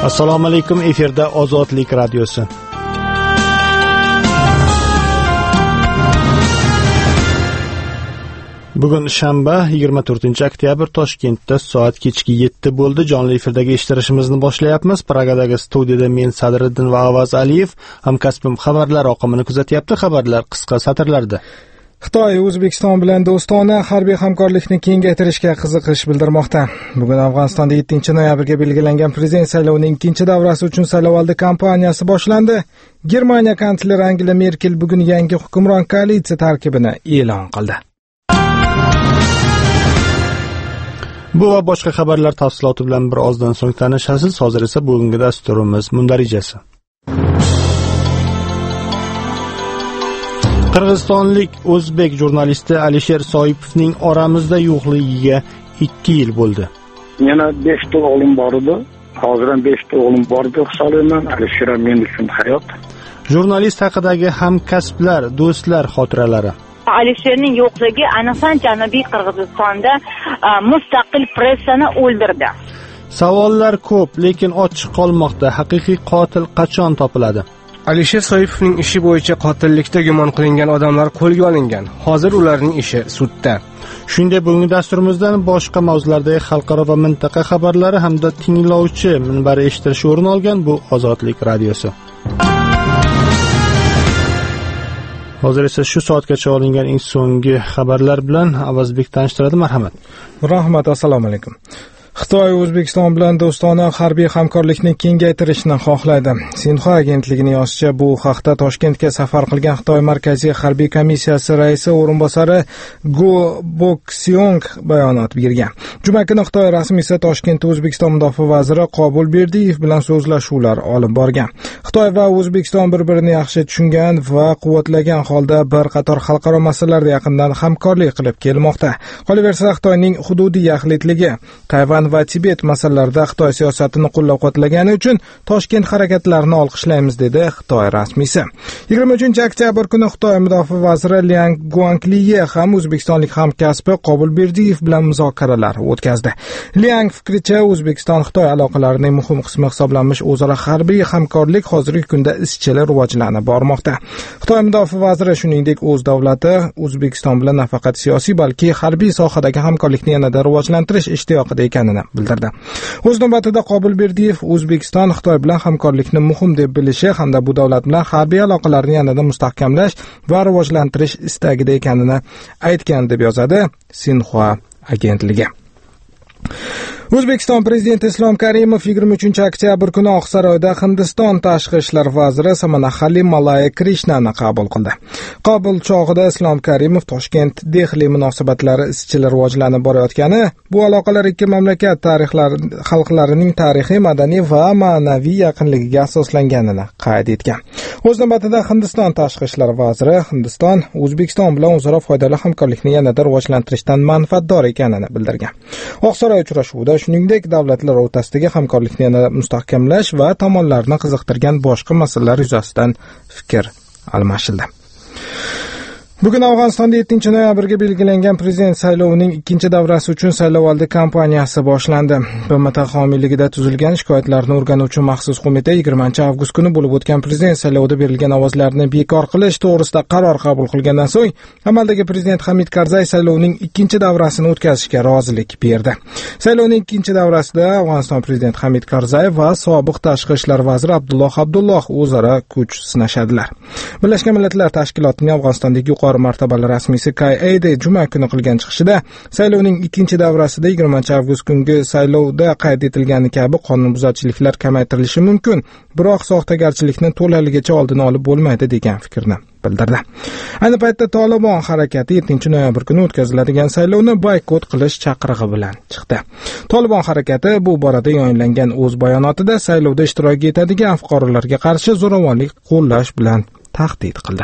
Assalomu alaykum, efirda Ozodlik radiosi. Bugun shanba 24-oktyabr Toshkentda soat kechki 7 bo'ldi. Jonli efirdagi eshittirishimizni boshlayapmiz. Pragadagi studiyada men Sadriddin va Avaz Aliyev, hamkasbim xabarlar oqimini kuzatyapti. Xabarlar qisqa satrlarda. Xitoy O'zbekiston bilan do'stona harbiy hamkorlikni kengaytirishga qiziqish bildirmoqda. Bugun Afg'onistonda 7-noyabrga belgilangan prezident saylovining ikkinchi davrasi uchun saylovoldi kampaniyasi boshlandi. Germaniya kansleri Angela Merkel bugun yangi hukmron koalitsiya tarkibini e'lon qildi. Bu va boshqa xabarlar tafsiloti bilan bir ozdan so'ng tanishasiz. Hozir esa bugungi dasturimiz mundarijasi. Qirg'izistonlik o'zbek jurnalisti Alisher Soipovning oramizda yo'qligiga 2 yil bo'ldi. Yana 5 ta o'g'lim bor edi. Hozir ham 5 ta o'g'lim bor deb hisoblayman. Alisher men uchun hayot. Jurnalist haqidagi hamkasblar, do'stlar xotiralari. Alisherning yo'qligi ayniqsa Janubiy Qirg'izistonda mustaqil pressani o'ldirdi. Savollar ko'p, lekin ochiq qolmoqda. Haqiqiy qotil qachon topiladi? Alisher Soipovning ishi bo'yicha qotillikda gumon qilingan odamlar qo'lga olingan. Hozir ularning ishi sudda. Shunday bugungi dasturimizdan boshqa mavzulardagi xalqaro va mintaqa xabarlari hamda tinglovchi minbari eshitilishi o'rin olgan bu Ozodlik radiosi. Hozir esa shu soatgacha olingan eng so'nggi xabarlar bilan Avazbek tanishtiradi. Marhamat. Rahmat, assalomu alaykum. Xitoy O'zbekiston bilan do'stona harbiy hamkorlikni kengaytirishni xohlaydi. Sinxua agentligining yozishicha, bu haqda Toshkentga safar qilgan Xitoy Markaziy harbiy komissiyasi raisi o'rinbosari Go Bokyong bayonot bergan. Juma kuni Xitoy rasmiysi Toshkentda O'zbekiston mudofaa vaziri Qobul Berdiyev bilan so'zlashuvlar olib borgan. Xitoy va O'zbekiston bir-birini yaxshi tushungan va quvvatlagan holda bir qator xalqaro masalalarda yaqindan hamkorlik qilib kelmoqda. Qolaversa, Xitoyning hududiy yaxlitligi, Tayvan va Tibet masalalarida Xitoy siyosatini qo'llab-quvvatlagani uchun Toshkent harakatlarini olqishlaymiz, dedi Xitoy rasmiysi. 23-oktyabr kuni Xitoy mudofaa vaziri Liang Guangliye ham o'zbekistonlik hamkasbi Qobul Berdiyev bilan muzokaralar o'tkazdi. Liang fikricha, O'zbekiston Xitoy aloqalarining muhim qismi hisoblanmish o'zaro harbiy hamkorlik hozirgi kunda izchil rivojlanib bormoqda. Xitoy mudofaa vaziri shuningdek o'z davlati O'zbekiston bilan nafaqat siyosiy, balki harbiy sohadagi hamkorlikni yanada rivojlantirish ishtiyoqida ekanini bildirdi. O'z navbatida Qobul Berdiyev O'zbekiston Xitoy bilan hamkorlikni muhim deb bilishi hamda bu davlat bilan harbiy aloqalarni yanada mustahkamlash va rivojlantirish istagida ekanini aytgan, deb yozadi Sinxua agentligi. O'zbekiston prezidenti Islom Karimov 23-oktyabr kuni Oqsaroyda Hindiston tashqi ishlar vaziri Samanaxali Malaya Krishnani qabul qildi. Qabul chog'ida Islom Karimov Toshkent-Dehli munosabatlari izchil rivojlanib borayotgani, bu aloqalar ikki mamlakat xalqlarining tarixiy, madaniy va ma'naviy yaqinligiga asoslanganini qayd etgan. O'z navbatida Hindiston tashqi ishlar vaziri Hindiston O'zbekiston bilan o'zaro foydali hamkorlikni yanada rivojlantirishdan manfaatdor ekanini bildirgan. Oqsaroy uchrashuvida shuningdek davlatlar o'rtasidagi hamkorlikni yanada mustahkamlash va tomonlarni qiziqtirgan boshqa masalalar yuzasidan fikr almashildi. Bugun Afg'onistonda 7-noyabrga belgilangan prezident saylovining ikkinchi davrasi uchun saylovoldi kampaniyasi boshlandi. BMT homiyligida tuzilgan shikoyatlarni o'rganuvchi maxsus qo'mita 20-avgust kuni bo'lib o'tgan prezident saylovida berilgan ovozlarni bekor qilish to'g'risida qaror qabul qilgandan so'ng amaldagi prezident Hamid Karzay saylovining ikkinchi davrasini o'tkazishga rozilik berdi. Saylovning ikkinchi davrasida Afg'oniston prezidenti Hamid Karzay va sobiq tashqi ishlar vaziri Abdulloh Abdulloh o'zaro kuch sinashadilar. Birlashgan Millatlar Tashkilotining Afg'onistondagi martabali rasmiysi Kay Eyde juma kuni qilgan chiqishida saylovning ikkinchi davrasida 20-avgust kungi saylovda qayd etilgani kabi qonunbuzarchiliklar kamaytirilishi mumkin, biroq soxtagarchilikni to'laligicha oldini olib bo'lmaydi degan fikrni bildirdi. Ayni paytda Tolibon harakati 7-noyabr kuni o'tkaziladigan saylovni boykot qilish chaqirig'i bilan chiqdi. Tolibon harakati bu borada yayinlangan o'z bayonotida saylovda ishtirok etadigan fuqarolarga qarshi zo'ravonlik qo'llash bilan tahdid qildi.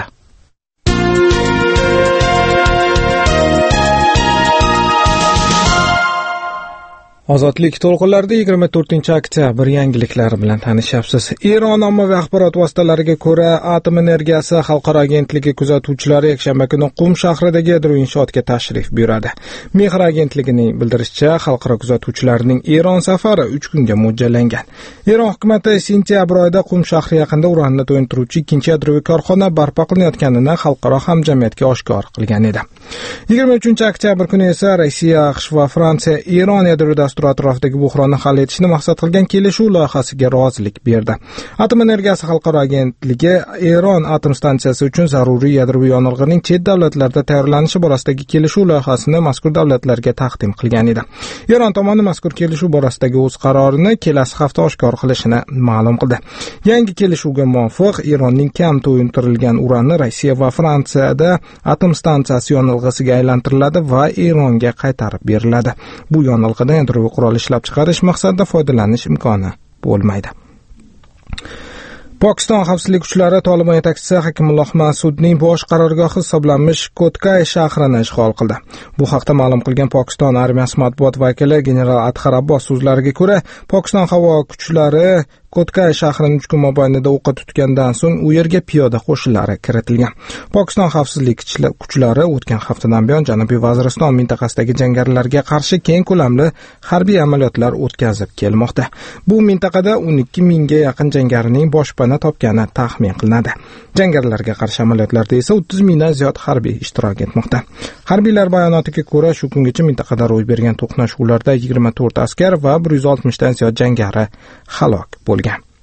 Ozodlik to'lqinlarida 24-oktyabr yangiliklari bilan tanishyapsiz. Eron ommaviy axborot vositalariga ko'ra, Atom energiyasi xalqaro agentligi kuzatuvchilari yakshanba kuni Qum shahridagi yadro inshootga tashrif buyuradi. Mehr agentligining bildirishicha, xalqaro kuzatuvchilarning Eron safari 3 kunga mo'ljallangan. Eron hukumati sentyabr oyida Qum shahri yaqinida uranni to'yintiruvchi ikkinchi yadroviy korxona barpo qilinayotganini xalqaro hamjamiyatga oshkor qilgan edi. 23-oktyabr kuni esa Rossiya, AQSh va Fransiya Eron yadro dasturi atrofidagi buhronni hal etishni maqsad qilgan kelishuv loyihasiga rozilik berdi. Atom energiyasi xalqaro agentligi Eron atom stansiyasi uchun zaruriy yadroviy yonilg'ining chet davlatlarda tayyorlanishi borasidagi kelishuv loyihasini mazkur davlatlarga taqdim qilgan edi. Eron tomoni mazkur kelishuv borasidagi o'z qarorini kelasi hafta oshkor qilishini ma'lum qildi. Yangi kelishuvga muvofiq Eronning kam to'yintirilgan urani Rossiya va Fransiyada atom stansiyasi yonilg'isiga aylantiriladi va Eronga qaytarib beriladi. Bu yonilg'idan yadroviy qurol ishlab chiqarish maqsadida foydalanish imkoni bo'lmaydi. Pokiston xavfsizlik kuchlari Tolibon yetakchisi Hakimulloh Masudning bosh qarorgohi hisoblanmish Kotkay shahrini ishg'ol qildi. Bu haqda ma'lum qilgan Pokiston armiyasi matbuot vakili general Adhar Abbos so'zlariga ko'ra, Pokiston havo kuchlari Kotkay shahrini 3 kun mobaynida o'qqa tutgandan so'ng u yerga piyoda qo'shinlari kiritilgan. Pokiston xavfsizlik kuchlari o'tgan haftadan buyon Janubiy Vaziriston mintaqasidagi jangarilarga qarshi keng ko'lamli harbiy amaliyotlar o'tkazib kelmoqda. Bu mintaqada 12 mingga yaqin jangarining boshpana topgani taxmin qilinadi. Jangarilarga qarshi amaliyotlarda esa 30 mingdan ziyod harbiy ishtirok etmoqda. Harbiylar bayonotiga ko'ra, shu kungacha mintaqada ro'y bergan to'qnashuvlarda 24 askar va 160 dan ziyod jangari halok bo'lgan.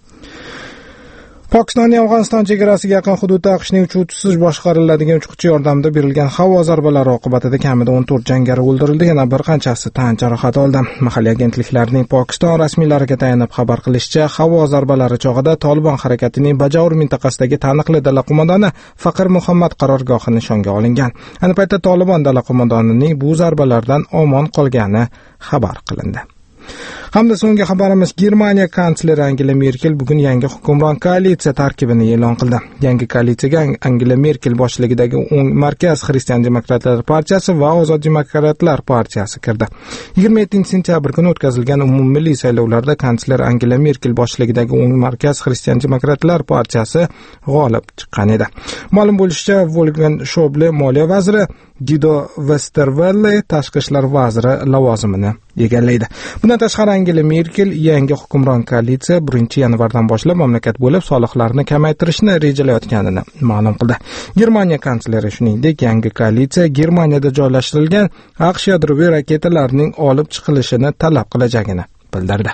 Pokistonning Afg'oniston chegarasiga yaqin hududda AQShning uchuvchisiz boshqariladigan uchquchi yordamida berilgan havo zarbalari oqibatida kamida 14 jangari o'ldirildi, yana bir qanchasi tan jarohati oldi. Mahalliy agentliklarning Pokiston rasmiylariga tayanib xabar qilishicha, havo zarbalari chog'ida Tolibon harakatining Bajavur mintaqasidagi taniqli dala qo'mondoni Faqir Muhammad qarorgohi nishonga olingan. Ayni paytda Tolibon dala qo'mondonining bu zarbalardan omon qolgani xabar qilindi. Hamda so'nggi xabarimiz, Germaniya kansleri Angela Merkel bugun yangi hukumron koalitsiya tarkibini e'lon qildi. Yangi koalitsiyaga Angela Merkel boshchiligidagi Markaz Xristian demokratlar partiyasi va Ozod demokratlar partiyasi kirdi. 27-sentyabr kuni o'tkazilgan umummilliy saylovlarda kansler Angela Merkel boshchiligidagi Markaz Xristian demokratlar partiyasi g'olib chiqqan edi. Ma'lum bo'lishicha, Wolfgang Schäuble moliya vaziri, Guido Westerwelle tashqi ishlar vaziri lavozimini egallaydi. Bundan tashqari Angela Merkel yangi hukumron koalitsiya 1-yanvardan boshlab mamlakat bo'lib soliqlarni kamaytirishni rejalayotganini ma'lum qildi. Germaniya kansleri shuningdek yangi koalitsiya Germaniyada joylashtirilgan AQSh yadroviy raketalarining olib chiqilishini talab qilajagini bildirdi.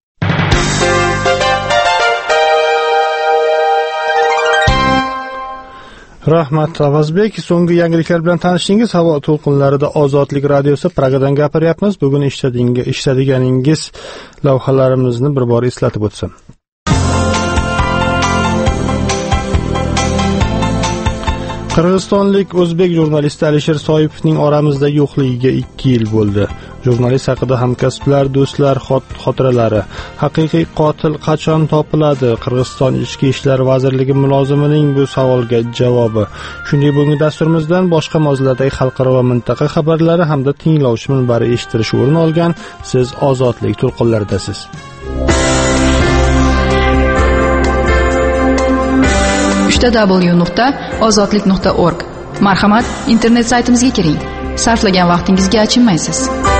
Rahmat Avazbek, so'nggi yangiliklar bilan tanishdingiz. Havo to'lqinlarida Ozodlik radiosi Pragadan gapiryapmiz. Bugun ishladiganingiz lavhalarimizni bir bor eslatib o'tsam. Qirg'izistonlik o'zbek jurnalisti Alisher Soipovning oramizda yo'qligiga 2 yil bo'ldi. Jurnalist haqida hamkasblar, do'stlar xotiralari. Haqiqiy qotil qachon topiladi? Qirg'iziston Ichki ishlar vazirligi mulozimining bu savolga javobi. Shunday bugungi dasturimizdan boshqa mavzulardagi xalqaro va mintaqa xabarlari hamda tinglovchi minbari eshittirish o'rin olgan. Siz Ozodlik to'lqinlaridasiz. www.ozodlik.org. Marhamat, internet saytimizga kiring. Sarflagan vaqtingizga achinmaysiz.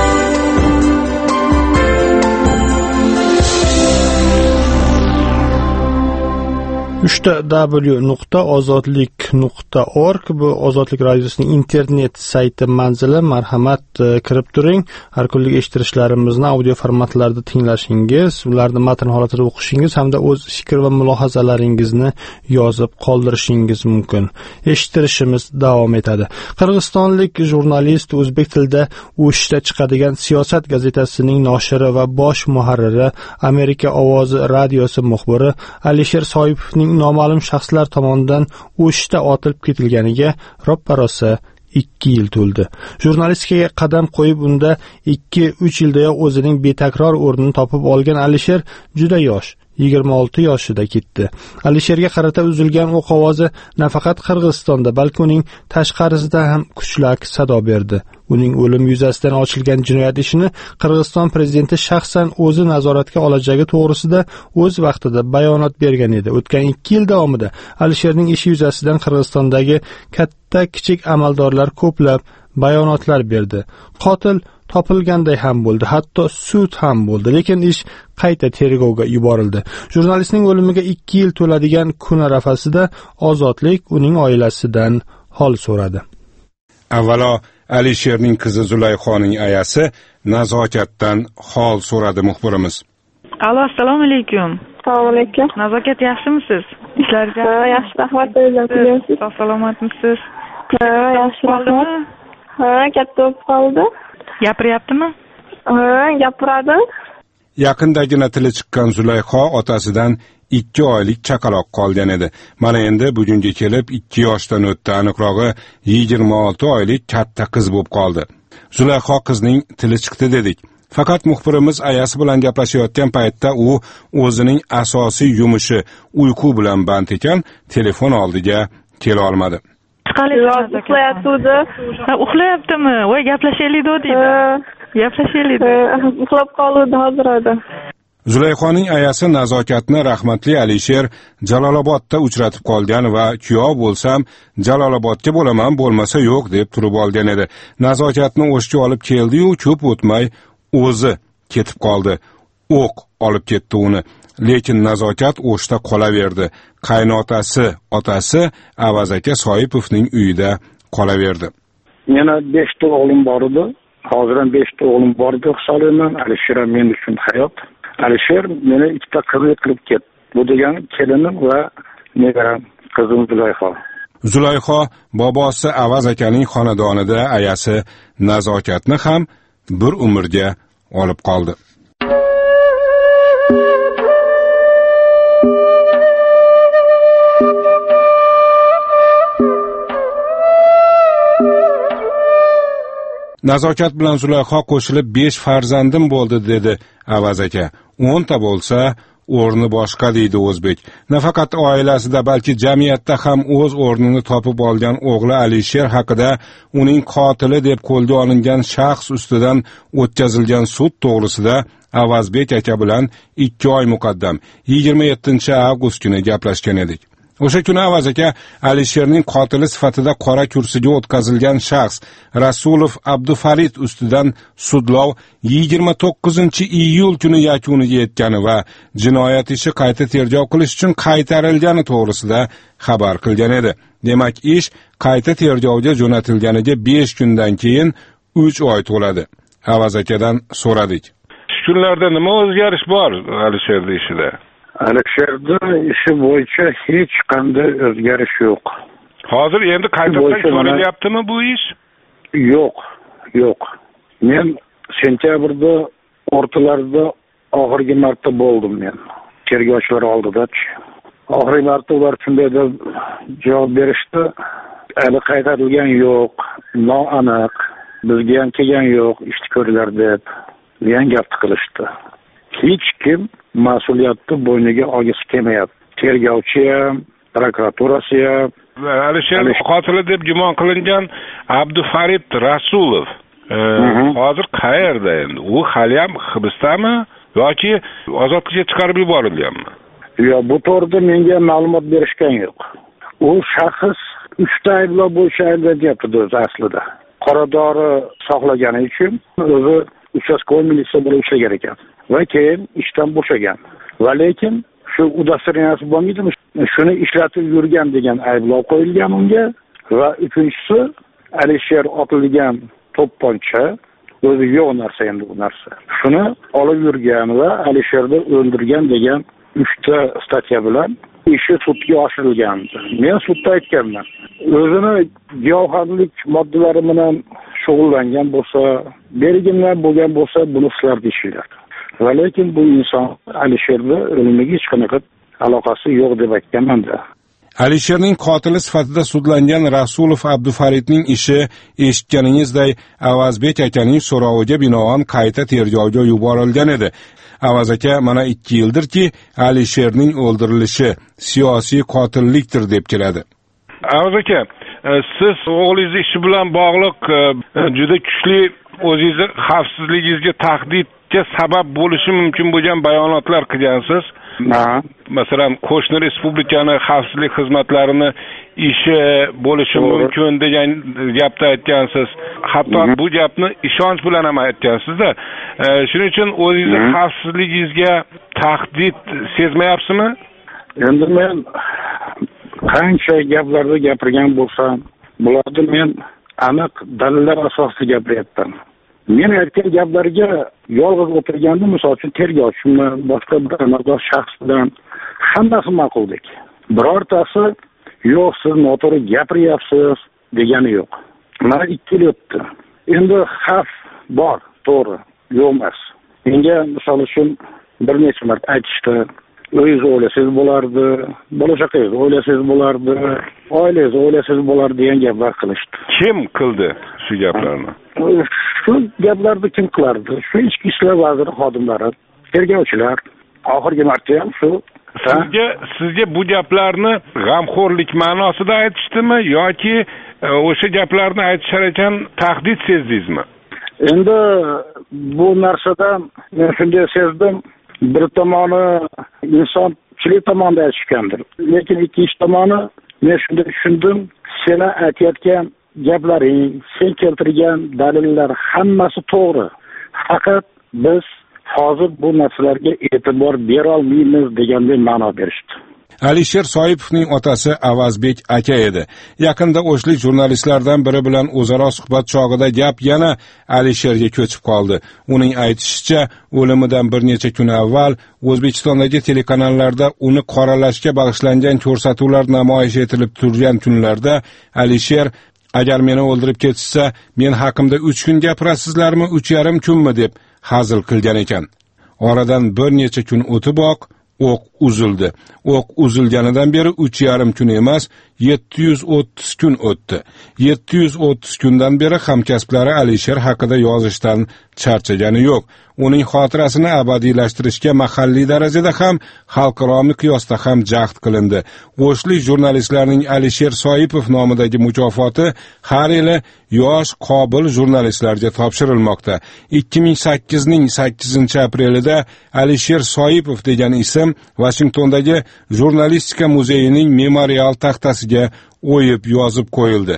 www.ozodlik.org bu Ozodlik radiosining internet sayti manzili. Marhamat, kirib turing. Har kunlik eshittirishlarimizni audio formatlarda tinglashingiz, ularni matn holatida o'qishingiz hamda o'z fikr va mulohazalaringizni yozib qoldirishingiz mumkin. Eshittirishimiz davom etadi. Qirg'izistonlik jurnalist o'zbek tilida o'shda chiqadigan Siyosat gazetasining noshiri va bosh muharriri, Amerika ovozi radiosi muxbiri Alisher Soipovning noma'lum shaxslar tomonidan o'shda otilib ketilganiga roppa-rosa 2 yil to'ldi. Jurnalistikaga qadam qo'yib unda 2-3 yildayoq o'zining betakror o'rnini topib olgan Alisher juda yosh, 26 yoshida ketdi. Alisherga qarata uzilgan o'q ovozi nafaqat Qirg'izistonda, balki uning tashqarisida ham kuchli sado berdi. Uning o'limi yuzasidan ochilgan jinoyat ishini Qirg'iziston prezidenti shaxsan o'zi nazoratga olajagi to'g'risida o'z vaqtida bayonot bergan edi. O'tgan 2 yil davomida Alisherning ishi yuzasidan Qirg'izistondagi katta kichik amaldorlar ko'plab bayonotlar berdi. Qotil topilganday ham bo'ldi, hatto sud ham bo'ldi, lekin ish qayta tergovga yuborildi. Jurnalistning o'limiga 2 yil to'ladigan kun arafasida Ozodlik uning oilasidan hol so'radi. Avvalo Alisherning qizi Zulayxoning ayasi nazokatdan hol so'radi muxbirimiz. Alo, assalomu alaykum. Assalomu alaykum. Nazokat yaxshimisiz? Ishlaringiz yaxshi, rahmat. O'zingiz sog' salomatmisiz? Yaxshi, rahmat. Katta bo'lib qoldi. Gapiryaptimi? Gapiradi. Yaqindagina tili chiqqan Zulayxo otasidan 2 oylik chaqaloq qolgan edi. Mana endi bugunga kelib 2 yoshdan o'tdi, aniqrog'i 26 oylik katta qiz bo'lib qoldi. Zulayxo qizning tili chiqdi dedik. Faqat muxbirimiz ayasi bilan gaplashayotgan paytda u o'zining asosiy yumushi uyqu bilan band ekan, telefon oldiga kela olmadi. Uxlayaptimi? Voy, gaplashaylik deydi. Gaplashaylik. Uxlab qoldi hozirda. Zulayxoning ayasi nazokatni rahmatli Alisher Jalolobodda uchratib qolgan va kuyov bo'lsam Jalolobodga bo'laman, bo'lmasa yo'q deb turib olgan edi. Nazokatni o'shga olib keldi-yu, ko'p o'tmay o'zi ketib qoldi. O'q olib ketdi uni. Lekin nazokat o'shda qolaverdi. Qaynotasi, otasi Avaz aka Soipovning uyida qolaverdi. Mena 5 ta o'g'lim bor edi. Hozir ham 5 ta o'g'lim bor deb hisoblayman. Alisher men uchun hayot. Alisher meni 2 ta qizlik qilib ketdi. Bu degani kelinim va nevaram qizim Zulayxo. Zulayxo bobosi Avaz akaning xonadonida ayasi nazokatni ham bir umrga olib qoldi. Nazokat bilan Zulayxo qo'shilib 5 farzandim bo'ldi dedi Avaz aka. 10 ta bo'lsa o'rni boshqa deydi o'zbek. Nafaqat oilasida, balki jamiyatda ham o'z o'rnini topib olgan o'g'li Alisher haqida uning qotili deb qo'lga olingan shaxs ustidan o'tkazilgan sud to'g'risida Avazbek aka bilan 2 oy muqaddam 27 avgust kuni gaplashgan edik. O'sha kuni Avaz aka Alisherning qotili sifatida qora kursiga o'tkazilgan shaxs Rasulov Abdufarid ustidan sudlov 29-iyul kuni yakuniga yetgani va jinoyat ishi qayta tergov qilish uchun qaytarilgani to'g'risida xabar qilgan edi. Demak, ish qayta tergovga jo'natilganiga 5 kundan keyin 3 oy to'ladi. Avaz akadan so'radik. Shu kunlarda nima o'zgarish bor Alisherning ishida? Alisherda ishi bo'yicha hech qanday o'zgarish yo'q. Hozir endi qaytadan ko'rilyaptimi bu ish? Yo'q. Men sentyabrda o'rtalarida oxirgi marta bo'ldim men. Tergovchilar oldida. Oxirgi marta ular shunday deb javob berishdi. Hali qaytarilgan yo'q, noaniq, bizga ham kelgan yo'q, ishni ko'ringlar deb degan gapni qilishdi. Hech kim mas'uliyatni bo'yniga olgisi kelmayapti. Tergovchi ham, prokuraturasi ham. Alisher qotili deb gumon qilingan Abdufarid Rasulov hozir qayerda endi? U hali ham hibsdami yoki ozodlikka chiqarib yuborilganmi? Yo'q, bu to'g'rida menga ma'lumot berishgan yo'q. U shaxs 3 ta ayblov bo'yicha ayblanayapti o'zi aslida. Qoradori saqlagani uchun o'zi uchastkavoy militsiya bilan ishlagan ekan. Va keyin ishdan bo'shagan. Va lekin shu udostreniyasi bo'lmaydimi? Shuni ishlatib yurgan degan ayblov qo'yilgan unga va uchinchisi Alisher otilgan to'pponcha o'zi yo'q narsa endi bu narsa. Shuni olib yurgan va Alisherni o'ldirgan degan 3 ta statya bilan ishi sudga oshirilgan. Men sudda aytganman. O'zini giyohvandlik moddalari bilan shug'ullangan bo'lsa, belgilar bo'lgan bo'lsa, buni sizlar deyishinglar. Va lekin bu inson Alisherni o'limiga hech qanaqa aloqasi yo'q deb aytganman-da. Alisherning qotili sifatida sudlangan Rasulov Abdufaridning ishi eshitganingizday Avazbek akaning so'roviga binoan qayta tergovga yuborilgan edi. Avaz aka mana 2 yildirki Alisherning o'ldirilishi siyosiy qotillikdir deb keladi. Avaz aka, siz o'g'lingiz ishi bilan bog'liq juda kuchli o'zingizni xavfsizligingizga tahdidga sabab bo'lishi mumkin bo'lgan bayonotlar qilgansiz. Masalan, qo'shni respublikani xavfsizlik xizmatlarini ishi bo'lishi mumkin degan gapni aytgansiz. Hatto bu gapni ishonch bilan ham aytgansiz-da. Shuning uchun o'zingizni xavfsizligingizga tahdid sezmayapsizmi? Endi men qancha gaplarda gapirgan bo'lsam, bularni men aniq dalillar asosida gapiryapman. Men aytgan gaplarga yolg'iz o'tirganda, misol uchun tergovchimni, boshqa bir amaldor shaxs bilan hammasi ma'quldek. Birortasi yo'q, siz noto'g'ri gapiryapsiz degani yo'q. Mana 2 yil o'tdi. Endi xavf bor, to'g'ri, yo'q emas. Menga misol uchun bir necha marta aytishdi, o'zingiz o'ylasangiz bo'lardi, bo'lajaqingiz o'ylasangiz bo'lardi, oilangiz o'ylasangiz bo'lardi degan gaplar qilishdi. Kim qildi shu gaplarni? Shu gaplarni kim qilardi? Shu ichki ishlar vaziri xodimlari, tergovchilar. Oxirgi marta ham shu. Sizga bu gaplarni g'amxo'rlik ma'nosida aytishdimi yoki o'sha gaplarni aytishar ekan tahdid sezdingizmi? Endi bu narsadan men shunday sezdim, bir tomoni insonchilik tomonidan aytishgandir. Lekin ikkinchi tomoni men shunday tushundim, seni aytayotgan gaplaring, sen keltirgan dalillar hammasi to'g'ri. Faqat biz hozir bu narsalarga e'tibor bera olmaymiz deganday ma'no berishdi. Alisher Soipovning otasi Avazbek aka edi. Yaqinda o'shlik jurnalistlardan biri bilan o'zaro suhbat chog'ida gap yana Alisherga ko'chib qoldi. Uning aytishicha, o'limidan bir necha kun avval O'zbekistondagi telekanallarda uni qoralashga bag'ishlangan ko'rsatuvlar namoyish etilib turgan kunlarda Alisher agar meni o'ldirib ketsa, men haqimda 3 kun gapirasizlarmi, 3,5 kunmi deb hazil qilgan ekan. Oradan bir necha kun o'tiboq o'q uzildi. O'q uzilganidan beri 3,5 kun emas, 730 kun o'tdi. 730 kundan beri hamkasblari Alisher haqida yozishdan charchagani yo'q. Uning xotirasini abadiylashtirishga mahalliy darajada ham, xalqaro miqyosda ham jahd qilindi. O'shlik jurnalistlarning Alisher Soipov nomidagi mukofoti har yili yosh qobil jurnalistlarga topshirilmoqda. 2008ning 8-aprelida Alisher Soipov degan ism Washingtondagi jurnalistika muzeyining memorial taxtasiga o'yib yozib qo'yildi.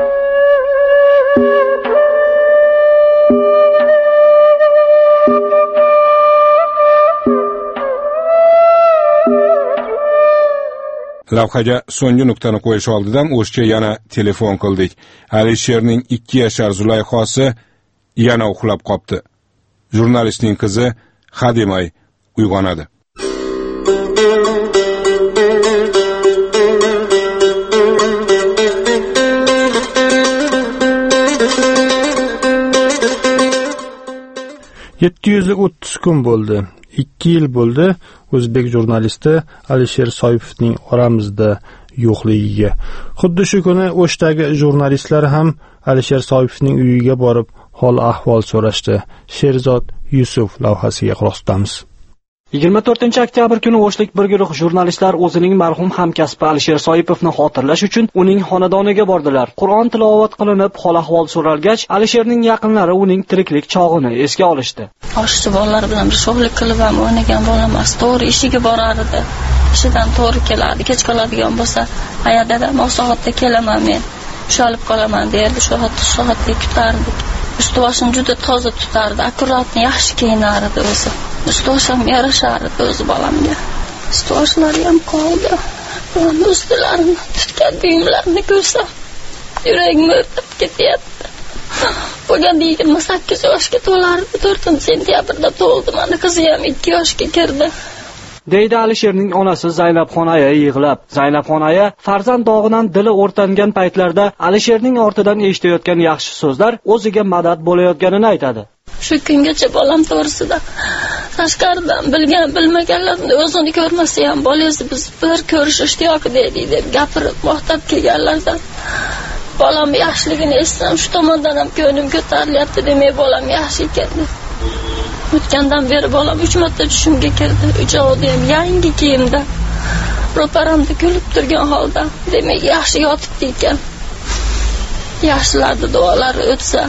Lavhaga so'nggi nuqtani qo'yish oldidan o'shga yana telefon qildik. Alisherning 2 yashar Zulayxosi yana uxlab qopti. Jurnalistning qizi hademay uyg'onadi. $730 kun bo'ldi. 2 yil bo'ldi o'zbek jurnalisti Alisher Soipovning oramizda yo'qligiga. Xuddi shu kuni O'shdagi jurnalistlar ham Alisher Soipovning uyiga borib hol ahvol so'rashdi. Sherzod Yusuf lavhasiga quloq tutamiz. 24 kuni O'shlik bir guruh jurnalistlar o'zining marhum hamkasbi Alisher Soipovni xotirlash uchun uning xonadoniga bordilar. Qur'on tilovat qilinib, hol-ahvol so'ralgach, Alisherning yaqinlari uning tiriklik chog'ini esga olishdi. Oshchi bolalar bilan bir sho'xlik qilib ham o'ynagan bolamas. To'g'ri ishiga borardi. Ishidan to'g'ri kelardi. Kech qoladigan bo'lsa, "Aya dadam, o soatda kelaman men. Ushalib qolaman" derdi. Shu soatda kutardik. Ustoshim juda toza tutardi. Akkuratni yaxshi kiyinardi o'zi. Ustoshim yarashardi o'zi bolamga. Ustoshlari ham qoldi. Ustilarini tutgan buyumlarini ko'rsam, yuragim o'rtab ketyapti. Bo'lganda 28 yoshga to'lardi. 4-sentyabrda to'ldi. Mana qizi ham 2 yoshga kirdi. deydi Alisherning onasi Zaynabxon aya yig'lab. Zaynabxon aya farzand dog'idan dili o'rtangan paytlarda Alisherning ortidan eshitayotgan yaxshi so'zlar o'ziga madad bo'layotganini aytadi. Shu kungacha bolam to'g'risida tashqaridan bilmaganlarni o'zini ko'rmasa ham bolangizni biz bir ko'rish ishtiyoqida edik deb gapirib maqtab kelganlardan bolam yaxshiligini eshitsam shu tomondan ham ko'nglim ko'tarilyapti, demak bolam yaxshi ekan. O'tgandan beri bolam 3 marta tushimga kirdi. Uchovda ham yangi kiyimda. Ro'paramda kulib turgan holda, demak yaxshi yotibdi ekan. Yaxshilarning duolari o'tsa,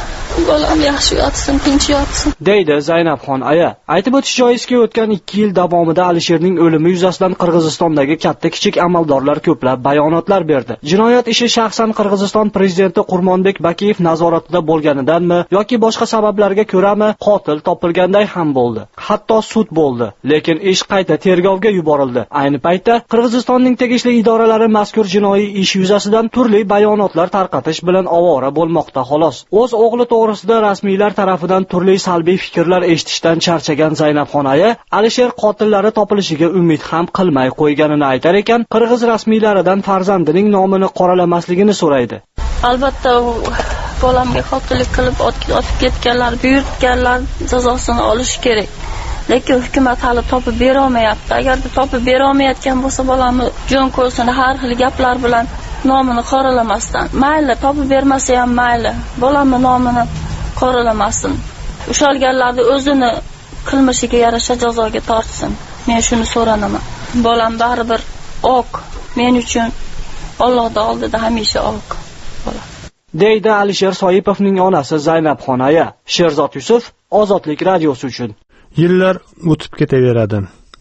bolam yaxshi yotsin, tinch yotsin, deydi Zaynabxon aya. Aytib o'tish joizki, o'tgan 2 yil davomida Alisherning o'limi yuzasidan Qirg'izistondagi katta-kichik amaldorlar ko'plab bayonotlar berdi. Jinoyat ishi shaxsan Qirg'iziston prezidenti Qurmonbek Bakiyev nazoratida bo'lganidanmi yoki boshqa sabablarga ko'rami, qotil topilganday ham bo'ldi. Hatto sud bo'ldi, lekin ish qayta tergovga yuborildi. Ayni paytda Qirg'izistonning tegishli idoralari mazkur jinoiy ish yuzasidan turli bayonotlar tarqatish bilan ovora bo'lmoqda xolos. O'z o'g'li to'g'risida rasmiylar tarafidan turli salbiy fikrlar eshitishdan charchagan Zaynabxon aya Alisher qotillari topilishiga umid ham qilmay qo'yganini aytar ekan, qirg'iz rasmiylaridan farzandining nomini qoralamasligini so'raydi. Albatta bolamga qotillik qilib otib ketganlar, buyurtganlar jazosini olish kerak. Lekin hukumat hali topib bera olmayapti. Agarda topib bera olmayotgan bo'lsa, bolamni jon ko'rsini har xil gaplar bilan nomini qoralamasdan, mayli topib bermasa ham mayli, bolamni nomini qoralamasin. Ushalganlarni o'zini qilmishiga yarasha jazoga tortsin. Men shuni so'ranaman. Bolam baribir oq. Men uchun Allohning oldida hamisha oq bo'ladi, deydi Alisher Soipovning onasi Zaynabxon aya. Sherzod Yusuf, Ozodlik radiosi uchun. Yillar o'tib ketaveradi.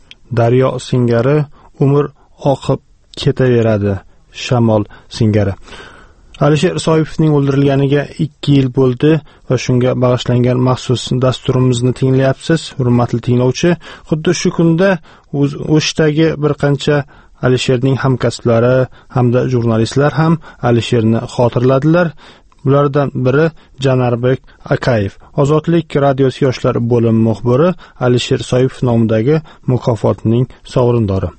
Daryo singari umr oqib ketaveradi. Shamol singari. Alisher Soipovning o'ldirilganiga 2 yil bo'ldi va shunga bag'ishlangan maxsus dasturimizni tinglayapsiz, hurmatli tinglovchi. Xuddi shu kunda O'shdagi bir qancha Alisherning hamkasblari hamda jurnalistlar ham Alisherni xotirladilar. Bulardan biri Janarbek Akayev, Ozodlik radiosi yoshlar bo'limi muxbiri, Alisher Soipov nomidagi mukofotning sovrindori.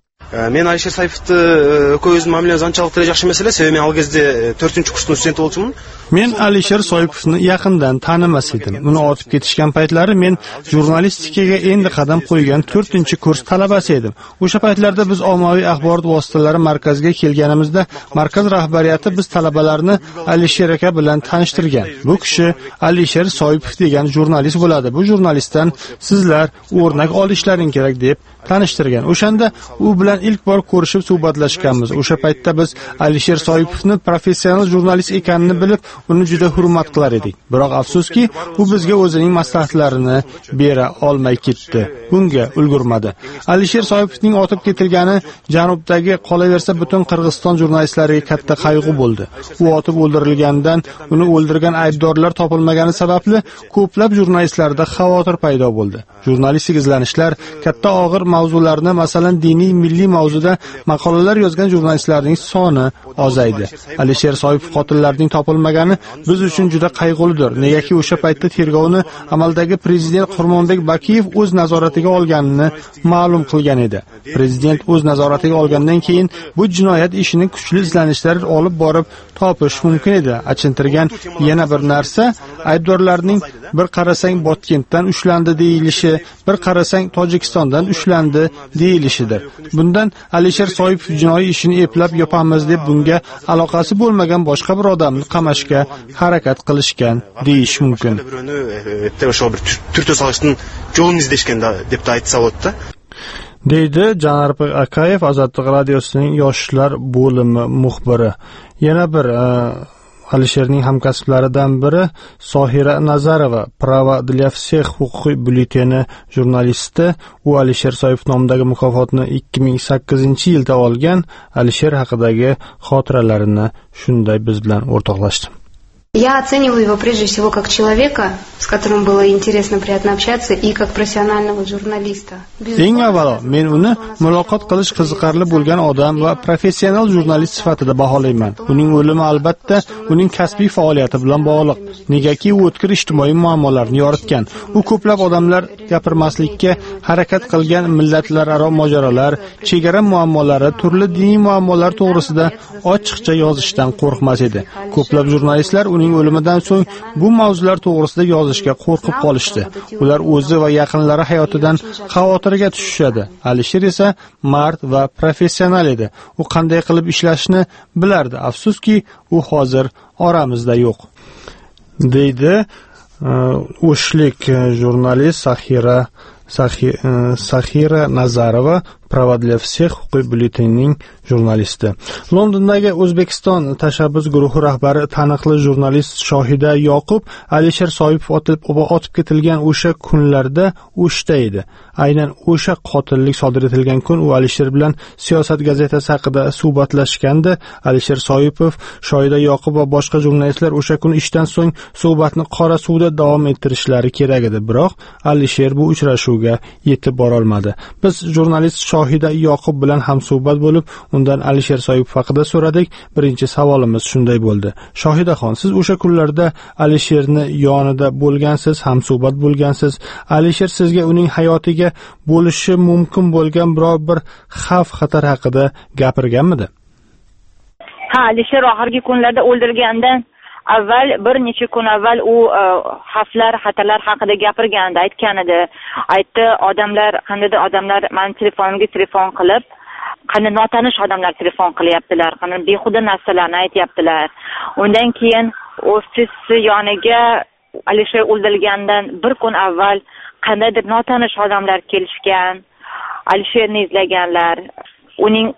Men Alisher Soipovni ko'zim mamlakat anchalik yaxshi masala, sebebi men algazda 4-kursning studenti bo'ldim. Men Alisher Soipovni yaqindan tanimas edim. Uni otib ketishgan paytlari men jurnalistikaga endi qadam qo'ygan 4-kurs talabasi edim. O'sha paytlarda biz ommaviy axborot vositalari markaziga kelganimizda markaz rahbariyati biz talabalarni Alisher aka bilan tanishtirgan. Bu kishi Alisher Soipov degan jurnalist bo'ladi. Bu jurnalistdan sizlar o'rnak olishlaring kerak deb tanishtirgan. O'shanda u bilan ilk bor ko'rishib suhbatlashganmiz. O'sha paytda biz Alisher Soipovni professional jurnalist ekanini bilib, uni juda hurmat qilar edik. Biroq afsuski, u bizga o'zining maslahatlarini bera olmay ketdi. Bunga ulgurmadi. Alisher Soipovning otib ketilgani janubdagi qolaversa butun Qirg'iziston jurnalistlariga katta qayg'u bo'ldi. U otib o'ldirilgandan uni o'ldirgan aybdorlar topilmagani sababli ko'plab jurnalistlarda xavotir paydo bo'ldi. Jurnalistik izlanishlar katta og'ir mavzularni, masalan, diniy milliy mavzuda maqolalar yozgan jurnalistlarning soni ozaydi. Alisher Soipov qotillarining topilmagani biz uchun juda qayg'ulidir. Negaki o'sha paytda tergovni amaldagi prezident Qurmonbek Bakiyev o'z nazoratiga olganini ma'lum qilgan edi. Prezident o'z nazoratiga olgandan keyin bu jinoyat ishini kuchli izlanishlar olib borib topish mumkin edi. Achintirgan yana bir narsa, aybdorlarning bir qarasang Botkentdan ushlandi deyilishi, bir qarasang Tojikistondan ushlandi deyilishidir. Bundan Alisher Soipov jinoiy ishini eplab yopamiz deb bunga aloqasi bo'lmagan boshqa bir odamni qamashga harakat qilishgan deyish mumkin. deydi Janarbek Akayev, Ozodlik radiosining yoshlar bo'limi muxbiri. Yana bir Alisherning hamkasblaridan biri Sohira Nazarova, Prava для всех huquqiy byulleteni jurnalisti. U Alisher Soipov nomidagi mukofotni 2008-yilda olgan. Alisher haqidagi xotiralarini shunday biz bilan o'rtoqlashdi. Я оцениваю его прежде всего как человека, с которым было интересно, приятно общаться, и как профессионального журналиста. Eng avvalo, men uni muloqot qilish qiziqarli bo'lgan odam va professional jurnalist sifatida baholayman. Uning o'limi albatta uning kasbiy faoliyati bilan bog'liq. Negaki u o'tkir ijtimoiy muammolarni yoritgan. U ko'plab odamlar gapirmaslikka harakat qilgan millatlararo mojarolar, chegara muammolari, turli diniy muammolar to'g'risida ochiqcha yozishdan qo'rqmas edi. Ko'plab jurnalistlar uning o'limidan so'ng bu mavzular to'g'risida yozishga qo'rqib qolishdi. Ular o'zi va yaqinlari hayotidan xavotirga tushishadi. Alisher esa mard va professional edi. U qanday qilib ishlashni bilardi. Afsuski, u hozir oramizda yo'q, deydi o'shlik jurnalist Sahira Nazarova Prava для всех huquqiy byulletenining jurnalisti. Londondagi O'zbekiston tashabbus guruhi rahbari taniqli jurnalist Shohida Yoqub Alisher Soipov otib ketilgan o'sha kunlarda O'shda edi. Aynan o'sha qotillik sodir etilgan kun u Alisher bilan Siyosat gazetasi haqida suhbatlashganda Alisher Soipov, Shohida Yoqub va boshqa jurnalistlar o'sha kun ishdan so'ng suhbatni qora suvda davom ettirishlari kerak edi. Biroq Alisher bu uchrashuvga yetib bora olmadi. Biz jurnalist Shohida Yoqub bilan ham suhbat bo'lib, undan Alisher Soipov haqida so'radik. Birinchi savolimiz shunday bo'ldi. Shohidaxon, siz o'sha kunlarda Alisherni yonida bo'lgansiz, ham suhbat bo'lgansiz. Alisher sizga uning hayotiga bo'lishi mumkin bo'lgan biror bir xavf-xatar haqida gapirganmidi? Ha, Alisher oxirgi kunlarda o'ldirilgandan avval bir necha kun avval u xavflar, xatarlar haqida gapirgandi, aytgan edi. Aytdi, qandaydir odamlar meni telefonimga telefon qilib, qanday notanish odamlar telefon qilyaptilar, qanday behuda narsalarni aytyaptilar. Undan keyin ofis yoniga Alisher o'ldirilgandan bir kun avval qandaydir notanish odamlar kelishgan, Alisherni izlaganlar. Uning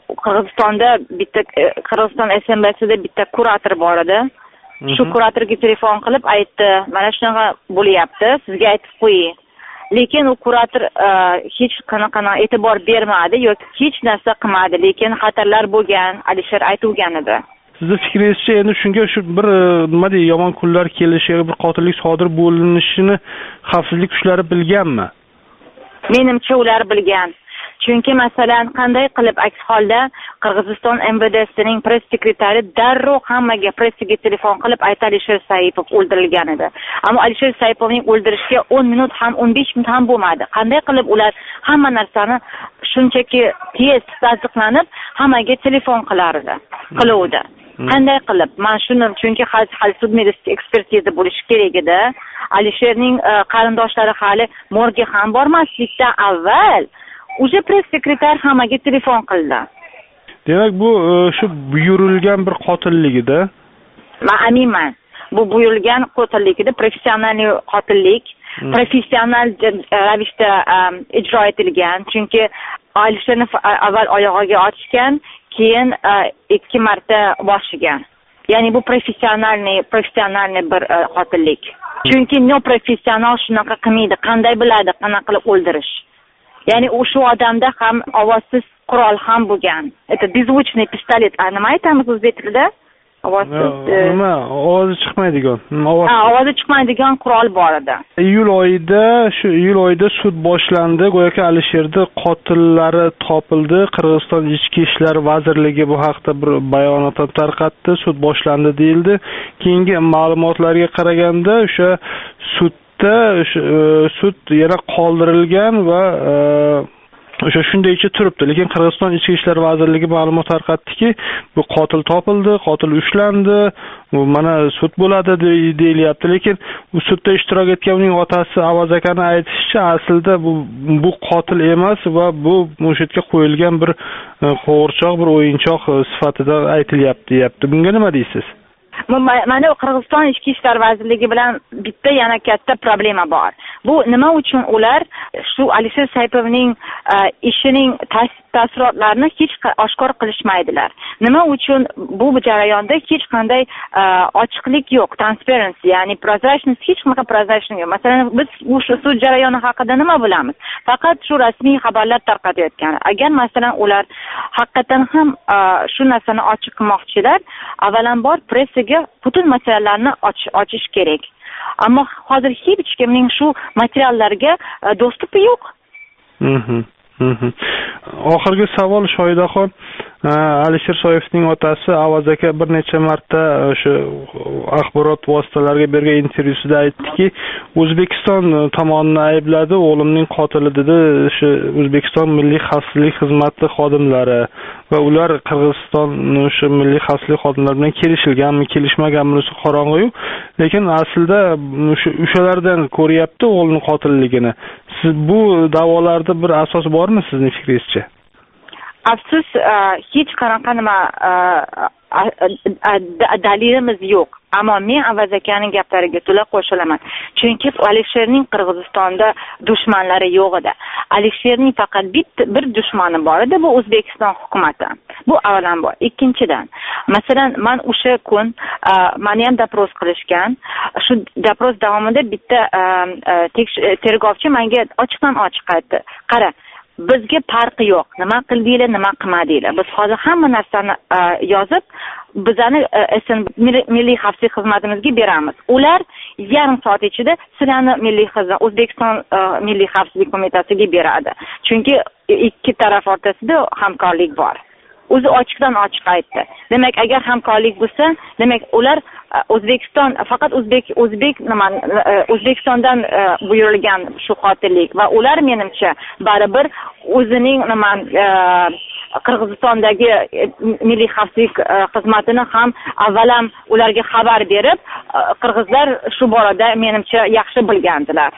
Qirg'iziston SMBsida bitta kurator bor edi. Shu kuratorga telefon qilib aytdi, mana shunaqa bo'lyapti, sizga aytib qo'ying. Lekin u kurator hech qanaqa e'tibor bermadi yoki hech narsa qilmadi, lekin xatarlar bo'lgan, Alisher aytgan edi. Sizning fikringizcha endi shunga shu bir nima deydi, yomon kunlar kelishi, bir qotillik sodir bo'linishini xavfsizlik kuchlari bilganmi? Menimcha ular bilgan. Chunki masalan, qanday qilib aks holda Qirg'iziston MVDsining press sekretari darrov hammaga pressiga telefon qilib aytdi, Alisher Soipov o'ldirilgan edi. Ammo Alisher Soipovning o'ldirishiga 10 minut ham 15 minut ham bo'lmadi. Qanday qilib ular hamma narsani shunchaki tez tasdiqlanib hammaga telefon qilardi, qiluvdi. Qanday qilib? Men shuni chunki hali sud meditsi ekspertiza bo'lishi kerak edi. Alisherning qarindoshlari hali morga ham bormaslikdan avval o'sha press sekretar hammaga telefon qildi. Demak, bu shu buyurilgan bir qotilligida. Men aminman. Bu buyurilgan qotilligida professional qotillik, professional ravishda ijro etilgan. Chunki Alisherni avval oyog'iga otishgan, keyin 2 marta boshiga. Ya'ni bu professional bir qotillik. Chunki neprofessional shunaqa qilmaydi, qanday biladi qanaqa qilib o'ldirish. Ya'ni o'sha odamda ham ovozsiz qurol ham bo'lgan. Это беззвучный pistolet. Nima aytamiz o'zbek tilida? Ovozsiz. Nima? Ovozi chiqmaydigan. Ovozi chiqmaydigan qurol bor edi. Iyul oyida sud boshlandi. Go'yoki Alisherning qotillari topildi. Qirg'iziston Ichki ishlar vazirligi bu haqda bir bayonot tarqatdi. Sud boshlandi deyildi. Keyingi ma'lumotlarga qaraganda o'sha sud yana qoldirilgan va o'sha shundaycha turibdi. Lekin Qirg'iziston Ichki ishlar vazirligi ma'lumot tarqatdiki, bu qotil topildi, qotil ushlandi, mana sud bo'ladi deyilyapti. Lekin bu sudda ishtirok etgan uning otasi Avaz akani aytishicha, aslida bu qotil emas va bu o'sha yerga qo'yilgan bir qo'g'irchoq, bir o'yinchoq sifatida aytilyapti, deyapti. Bunga nima deysiz? Mana Qirg'iziston Ichki ishlar vazirligi bilan bitta yana katta problema bor. Bu nima uchun ular shu Alisher Soipovning ishining taassurotlarini hech oshkor qilishmaydilar? Nima uchun bu jarayonda hech qanday ochiqlik yo'q, transparency, ya'ni prozrachность, hech qanaqa prozrachность yo'q. Masalan, biz shu sud jarayoni haqida nima bilamiz? Faqat shu rasmiy xabarlar tarqatayotgan. Agar masalan ular haqiqatan ham shu narsani ochiq qilmoqchilar, avvalambor pressaga butun masalalarni ochish kerak. Ammo hozir hech kimning shu materiallarga dostupi yo'q. Oxirgi savol Shohidaxon, Alisher Soipovning otasi Avaz aka bir necha marta o'sha axborot vositalariga bergan intervyusida aytdiki, O'zbekiston tomonini aybladi, o'g'limning qotili dedi, o'sha O'zbekiston Milliy xavfsizlik xizmati xodimlari va ular Qirg'iziston o'sha milliy xavfsizlik xodimlari bilan kelishilganmi, kelishmaganmi qorong'u, lekin aslida o'shalardan ko'ryapti o'g'lining qotilligini. Siz bu da'volarda bir asos bormi sizning fikringizcha? Afsus, hech qanaqa dalilimiz yo'q. Ammo men Avaz akaning gaplariga to'la qo'shilaman. Chunki Alisherning Qirg'izistonda dushmanlari yo'q edi. Alisherning faqat bir dushmani bor edi, bu O'zbekiston hukumati. Bu avvalambor. Ikkinchidan, masalan, men o'sha kun meni ham dopros qilishgan. Shu dopros davomida bitta tergovchi menga ochiqdan ochiq aytdi. Qara, bizga farqi yo'q. Nima qildinglar, nima qilmadinglar. Biz hozir hamma narsani yozib, bizani milliy xavfsizlik xizmatimizga beramiz. Ular yarim soat ichida sizlarni O'zbekiston milliy xavfsizlik qo'mitasiga beradi. Chunki ikki taraf o'rtasida hamkorlik bor. O'zi ochiqdan ochiq aytdi. Demak, agar hamkorlik bo'lsa, demak ular O'zbekiston faqat O'zbekistondan buyurilgan shu qotillik va ular menimcha baribir o'zining Qirg'izistondagi milliy xavfsizlik xizmatini ham avvalam ularga xabar berib, qirg'izlar shu borada menimcha yaxshi bilgandilar.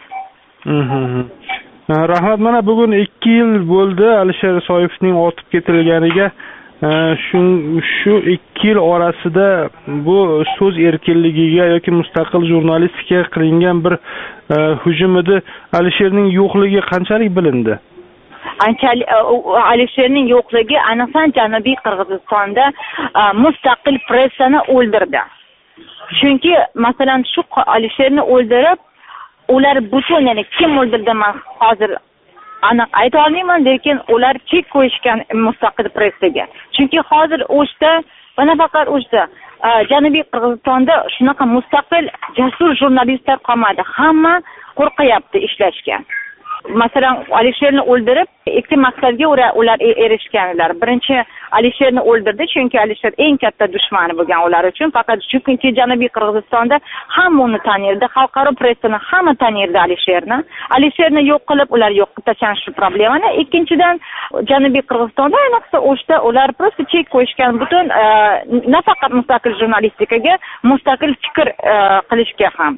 Rahmat, mana bugun 2 yil bo'ldi Alisher Soyevning otib ketilganiga. Shu 2 yil orasida bu so'z erkinligiga yoki mustaqil jurnalistikaga qilingan bir hujum edi. Alisherning yo'qligi qanchalik bilindi? Alisherning yo'qligi ayniqsa Janubiy Qirg'izistonda mustaqil pressani o'ldirdi. Chunki masalan shu Alisherni o'ldirib, ular butun, ya'ni kim o'ldirdi men hozir aniq ayta olmayman, lekin ular chek qo'yishgan mustaqil pressaga. Chunki hozir o'shda, va nafaqat o'shda, Janubiy Qirg'izistonda shunaqa mustaqil jasur jurnalistlar qolmadi. Hamma qo'rqyapti ishlashga. Masalan, Alisherni o'ldirib, ikki maqsadga ular erishganlar. Birinchi, Alisherni o'ldirdi, chunki Alisher eng katta dushmani bo'lgan ular uchun. Faqat chunki Janubiy Qirg'izistonda hamma uni tanirdi, xalqaro pressani hamma tanirdi Alisherni. Alisherni yo'q qilib, ular yo'q qilib tashlanishi problemani. Ikkinchidan, Janubiy Qirg'izistonda ayniqsa o'shda ular prosta chek qo'yishgan butun nafaqat mustaqil jurnalistikaga, mustaqil fikr qilishga ham.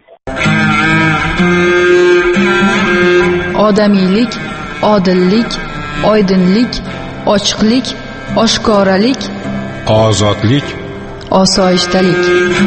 Odamiylik, odillik, oydinlik, ochiqlik, oshkoralik, ozodlik, osoyishtalik.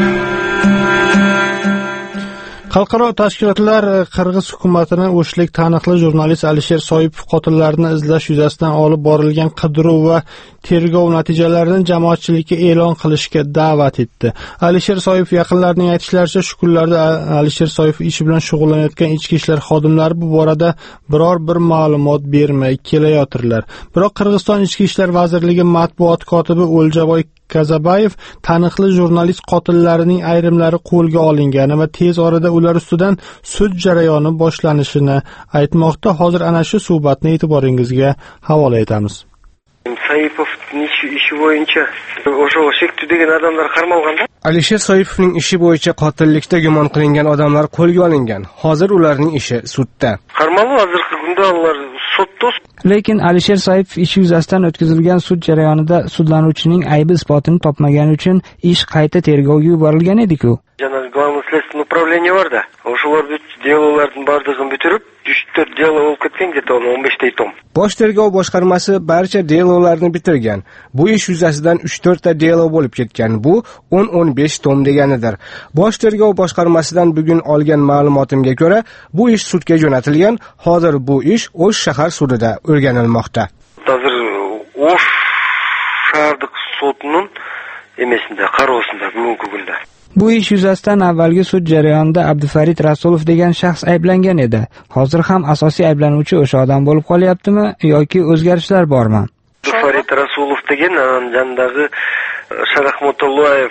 Xalqaro tashkilotlar Qirg'iz hukumatini o'shlik taniqli jurnalist Alisher Soipov qotillarini izlash yuzasidan olib borilgan qidiruv va tergov natijalarini jamoatchilikka e'lon qilishga da'vat etdi. Alisher Soipov yaqinlarining aytishlaricha, shu kunlarda Alisher Soipov ishi bilan shug'ullanayotgan ichki ishlar xodimlari bu borada biror bir ma'lumot bermay kelayotirlar. Biroq Qirg'iziston ichki ishlar vazirligi matbuot kotibi O'ljaboy Kazabayev taniqli jurnalist qotillarining ayrimlari qo'lga olingani va tez orada ular ustidan sud jarayoni boshlanishini aytmoqda. Hozir ana shu suhbatni e'tiboringizga havola etamiz. Soipovning ishi bo'yicha o'sha Shektu degan odamlar qamalganda. Alisher Soipovning ishi bo'yicha qotillikda gumon qilingan odamlar qo'lga olingan. Hozir ularning ishi sudda. Qarmalu hozirgi kunda ular sudda. Lekin Alisher Soipov ishi yuzasidan o'tkazilgan sud jarayonida sudlanuvchining aybi isbotini topmagani uchun ish qayta tergovga yuborilgan edi-ku. Janagi Главное следственное управление borda. O'shalar delolarning bardig'ini bitirib, 3-4 delo olib ketgan, где-то 15 ta tom. Bosh tergov boshqarmasi barcha delolarni bitirgan. Bu ish yuzasidan 3-4 ta delo bo'lib ketgan. Bu 10-15 tom deganidir. Bosh tergov boshqarmasidan bugun olgan ma'lumotimga ko'ra, bu ish sudga jo'natilgan. Hozir bu ish O'sh shahar sudida o'rganilmoqda. Hozir O'sh shahardagi sudning emesinde, qarovusida bugungi kunda. Bu ish yuzasidan avvalgi sud jarayonida Abdufarid Rasulov degan shaxs ayblangan edi. Hozir ham asosiy ayblanuvchi o'sha odam bo'lib qolyaptimi yoki o'zgarishlar bormi? Abdufarid Rasulov degan jandagi Shorahmatullayev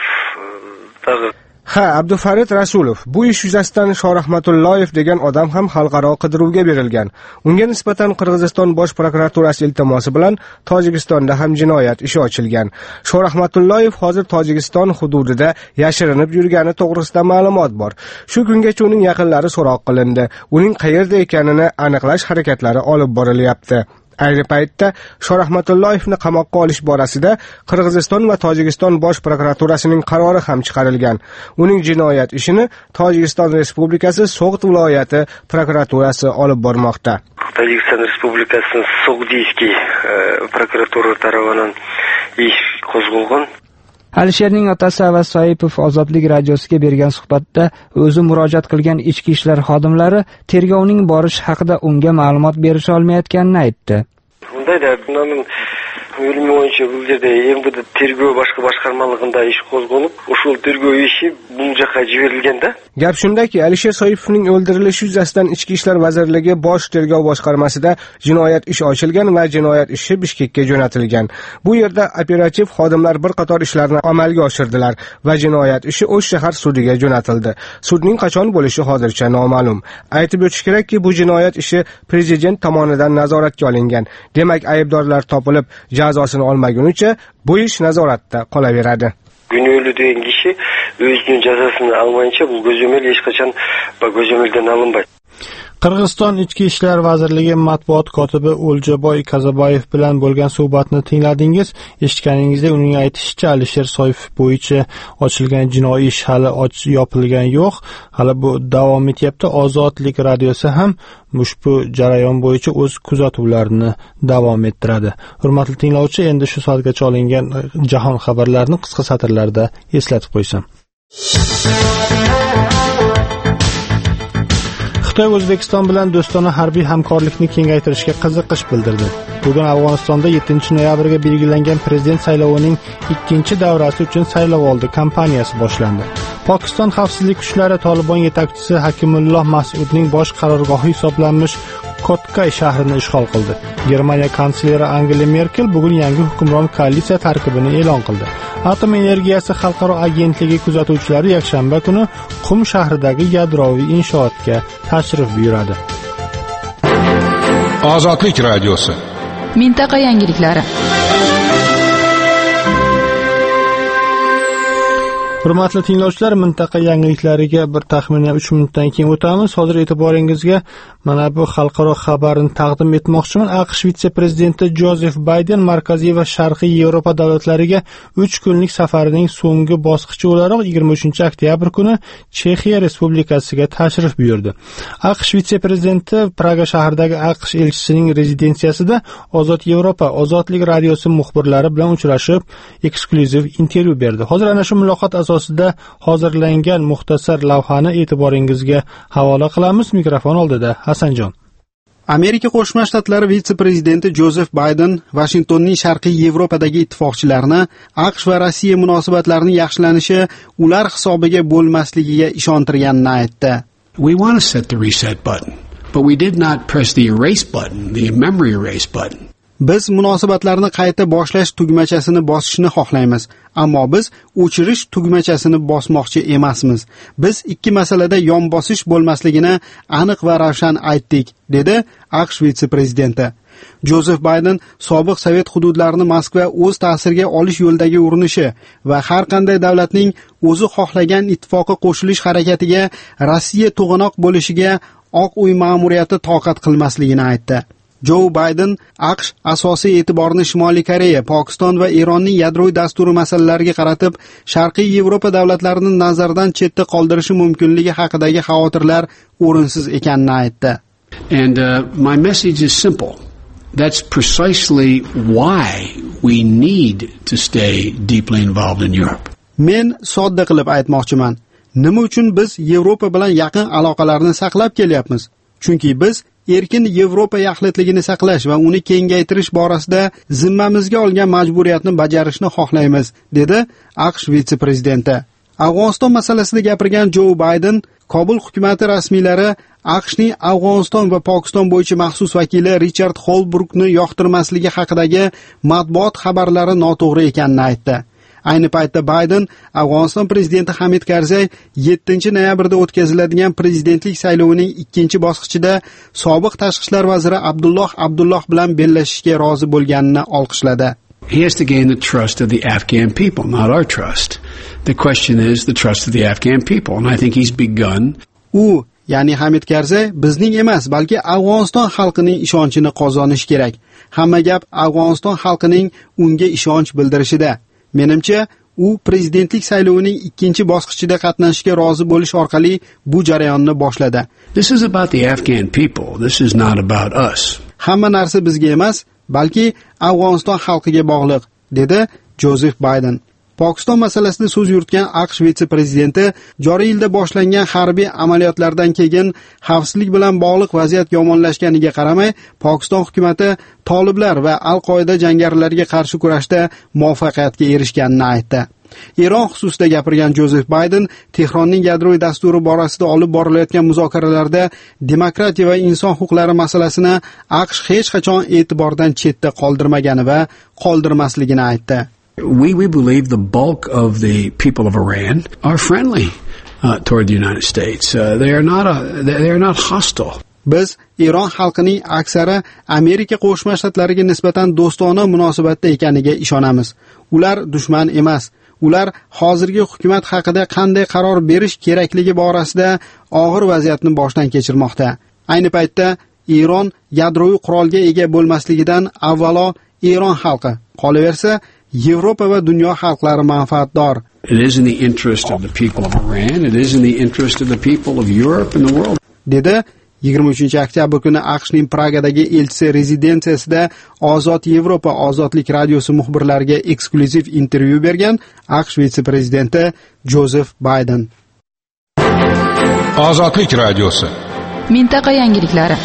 Abdufarid Rasulov. Bu ish yuzasidan Shorahmatullayev degan odam ham xalqaro qidiruvga berilgan. Unga nisbatan Qirg'iziston bosh prokuraturasi iltimosi bilan Tojikistonda ham jinoyat ishi ochilgan. Shorahmatullayev hozir Tojikiston hududida yashirinib yurgani to'g'risida ma'lumot bor. Shu kungacha uning yaqinlari so'roq qilindi. Uning qayerda ekanini aniqlash harakatlari olib borilyapti. Ayni paytda Shorahmatullayevni qamoqqa olish borasida Qirg'iziston va Tojikiston bosh prokuraturasining qarori ham chiqarilgan. Uning jinoyat ishini Tojikiston Respublikasi So'g'd viloyati prokuraturasi olib bormoqda. Tojikiston Respublikasining So'g'diyskiy prokuratura tomonidan ish qo'zg'algan. Alisherning otasi Avaz Soipov Ozodlik radiosiga bergan suhbatda o'zi murojaat qilgan ichki ishlar xodimlari tergovning borishi haqida unga ma'lumot berisha olmayotganini aytdi. Undayda Bilimi boyunca bu жерде МВД тергөө башкы башкармалыгында иш козголуп, ушул тергөө иши бул жака жиберилген да. Gap shundaki, Alisher Soipovning o'ldirilishi yuzasidan Ichki ishlar vazirligi bosh tergov boshqarmasida jinoyat ishi ochilgan va jinoyat ishi Bishkekka jo'natilgan. Bu yerda operativ xodimlar bir qator ishlarni amalga oshirdilar va jinoyat ishi O'sh shahar sudiga jo'natildi. Sudning qachon bo'lishi hozircha noma'lum. Aytib o'tish kerakki, bu jinoyat ishi prezident tomonidan nazoratga olingan. Demak, aybdorlar topilib jazosini olmagunicha bu ish nazoratda qolaveradi. Günölü degan kishi o'zining jazosini olmayincha bu ko'zömel hech qachon ko'zömeldan olinmaydi. Qirg'iziston Ichki ishlar vazirligi matbuot kotibi O'ljaboy Kazabayev bilan bo'lgan suhbatni tingladingiz. Eshitganingizda uning aytishicha, Alisher Soipov bo'yicha ochilgan jinoiy ish hali yopilgan yo'q, hali bu davom etyapti. Ozodlik radiosi ham ushbu jarayon bo'yicha o'z kuzatuvlarini davom ettiradi. Hurmatli tinglovchi, endi shu soatgacha olingan jahon xabarlarini qisqa satrlarda eslatib qo'ysam. Xitoy O'zbekiston bilan do'stona harbiy hamkorlikni kengaytirishga qiziqish bildirdi. Bugun Afg'onistonda 7-noyabrga belgilangan prezident saylovining ikkinchi davrasi uchun saylovoldi kampaniyasi boshlandi. Pokiston xavfsizlik kuchlari Tolibon yetakchisi Hakimulloh Mas'udning bosh qarorgohi hisoblanmish Kotkay shahrini ishg'ol qildi. Germaniya kansleri Angela Merkel bugun yangi hukmron koalitsiya tarkibini e'lon qildi. Atom energiyasi xalqaro agentligi kuzatuvchilari yakshanba kuni Qum shahridagi yadroviy inshootga tashrif buyuradi. Ozodlik radiosi. Mintaqa yangiliklari. Hurmatli tinglovchilar, mintaqa yangiliklariga bir taxminan 3 minutdan keyin o'tamiz. Hozir e'tiboringizga mana bu xalqaro xabarni taqdim etmoqchiman. AQSh vitse-prezidenti Jozef Bayden Markaziy va Sharqiy Yevropa davlatlariga 3 kunlik safarining so'nggi bosqichi o'laroq 23-oktyabr kuni Chexiya Respublikasiga tashrif buyurdi. AQSh vitse-prezidenti Praga shahridagi AQSh elchisining rezidensiyasida Ozod Yevropa Ozodlik radiosi muxbirlari bilan uchrashib, eksklyuziv intervyu berdi. Hozir ana shu muloqot asosida hozirlangan muxtasar lavhani e'tiboringizga havola qilamiz. Mikrofon oldida Hasanjon. Amerika Qo'shma Shtatlari vitse-prezidenti Jozef Bayden Vashingtonning Sharqiy Yevropadagi ittifoqchilarini AQSh va Rossiya munosabatlarining yaxshilanishi ular hisobiga bo'lmasligiga ishontirganini aytdi. We want to set the reset button, but we did not press the erase button, the memory erase button. Biz munosabatlarni qayta boshlash tugmachasini bosishni xohlaymiz, ammo biz o'chirish tugmachasini bosmoqchi emasmiz. Biz ikki masalada yon bosish bo'lmasligini aniq va ravshan aytdik, dedi AQSh vitse-prezidenti. Jozef Bayden sobiq Sovet hududlarini Moskva o'z ta'siriga olish yo'lidagi urinishi va har qanday davlatning o'zi xohlagan ittifoqqa qo'shilish harakatiga Rossiya to'g'anoq bo'lishiga Oq uy ma'muriyati toqat qilmasligini aytdi. Joe Biden AQSh asosiy e'tiborni Shimoliy Koreya, Pokiston va Eronning yadroviy dasturi masalalariga qaratib, Sharqiy Yevropa davlatlarini nazardan chetda qoldirishi mumkinligi haqidagi xavotirlar o'rinsiz ekanini aytdi. And my message is simple. That's precisely why we need to stay deeply involved in Europe. Men sodda qilib aytmoqchiman. Nima uchun biz Yevropa bilan yaqin aloqalarni saqlab kelyapmiz? Chunki biz erkin Yevropa yaxlitligini saqlash va uni kengaytirish borasida zimmamizga olgan majburiyatni bajarishni xohlaymiz, dedi AQSh vitse-prezidenti. Afg'oniston masalasida gapirgan Joe Biden, Kobul hukumati rasmiylari AQShning Afg'oniston va Pokiston bo'yicha maxsus vakili Richard Holbrukni yoqtirmasligi haqidagi matbuot xabarlari noto'g'ri ekanini aytdi. Ayni paytda Biden Afg'oniston prezidenti Hamid Karzay 7-noyabrda o'tkaziladigan prezidentlik saylovining ikkinchi bosqichida sobiq tashqi ishlar vaziri Abdulloh bilan bellashishga rozi bo'lganini olqishladi. He has to gain the trust of the Afghan people, not our trust. The question is the trust of the Afghan people, and I think he's begun. Ya'ni Hamid Karzay bizning emas, balki Afg'oniston xalqining ishonchini qozonish kerak. Hamma gap Afg'oniston xalqining unga ishonch bildirishida. Menimcha, u prezidentlik saylovining ikkinchi bosqichida qatnashishga rozi bo'lish orqali bu jarayonni boshladi. This is about the Afghan people. This is not about us. Hamma narsa bizga emas, balki Afg'oniston xalqiga bog'liq, dedi Jozef Bayden. Pokiston masalasida so'z yuritgan AQSh vitse-prezidenti joriy yilda boshlangan harbiy amaliyotlardan keyin xavfsizlik bilan bog'liq vaziyat yomonlashganiga qaramay, Pokiston hukumatı toliblar va Al-Qoida jangarilarga qarshi kurashda muvaffaqiyatga erishganini aytdi. Eron xususida gapirgan Jozef Bayden Tehronning yadroviy dasturi borasida olib borilayotgan muzokaralarda demokratiya va inson huquqlari masalasini AQSh hech qachon e'tibordan chetda qoldirmagani va qoldirmasligini aytdi. We believe the bulk of the people of Iran are friendly toward the United States. They are not hostile. Biz Eron xalqining aksari Amerika Qo'shma Shtatlariga nisbatan do'stona munosabatda ekaniga ishonamiz. Ular dushman emas. Ular hozirgi hukumat haqida qanday qaror berish kerakligi borasida og'ir vaziyatni boshdan kechirmoqda. Ayni paytda Eron yadroviy qurolga ega bo'lmasligidan avvalo Eron xalqi, qolaversa Yevropa va dunyo xalqlari manfaatdor. It is in the interest of the people of Iran, it is in the interest of the people of Europe and the world. Dedi 23-oktyabr kuni AQShning Pragadagi elchisi rezidensiyasida Ozod Yevropa ozodlik radiosi muxbirlariga eksklyuziv intervyu bergan AQSh vitse-prezidenti Jozef Bayden. Ozodlik radiosi. Mintaqa yangiliklari.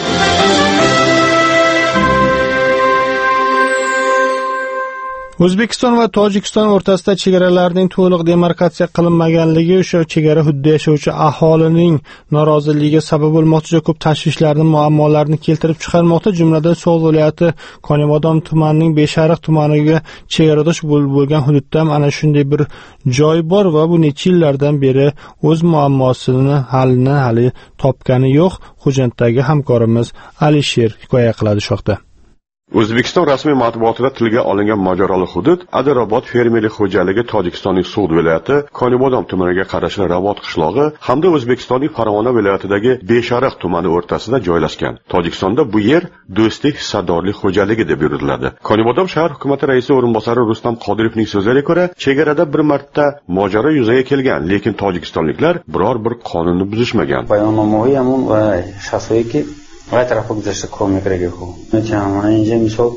O'zbekiston va Tojikiston o'rtasida chegaralarning to'liq demarkatsiya qilinmaganligi o'sha chegara hududida yashovchi aholining noroziligiga sabab bo'lmoqda, juda ko'p tashvishlarni, muammolarni keltirib chiqarmoqda. Jumladan So'g'd viloyati Konimodom tumanining Beshariq tumaniga chegaradosh bo'lgan hududda ham ana shunday bir joy bor va bu necha yillardan beri o'z muammosini hali topgani yo'q. Xo'janddagi hamkorimiz Alisher hikoya qiladi shoxda. O'zbekiston rasmiy matbuotida tilga olingan mojaroli hudud Adirobod fermerlik xo'jaligi Tojikistonning So'g'd viloyati Konibodom tumaniga qarashli Rabot qishlog'i hamda O'zbekistonning Farg'ona viloyatidagi Beshariq tumani o'rtasida joylashgan. Tojikistonda bu yer Do'stlik hissadorlik xo'jaligi deb yuritiladi. Konibodom shahar hukumati raisi o'rinbosari Rustam Qodirovning so'zlariga ko'ra, chegarada bir marta mojaro yuzaga kelgan, lekin tojikistonliklar biror bir qonunni buzishmagan. Вай трафик дашта комик региho. Начамана инже мисол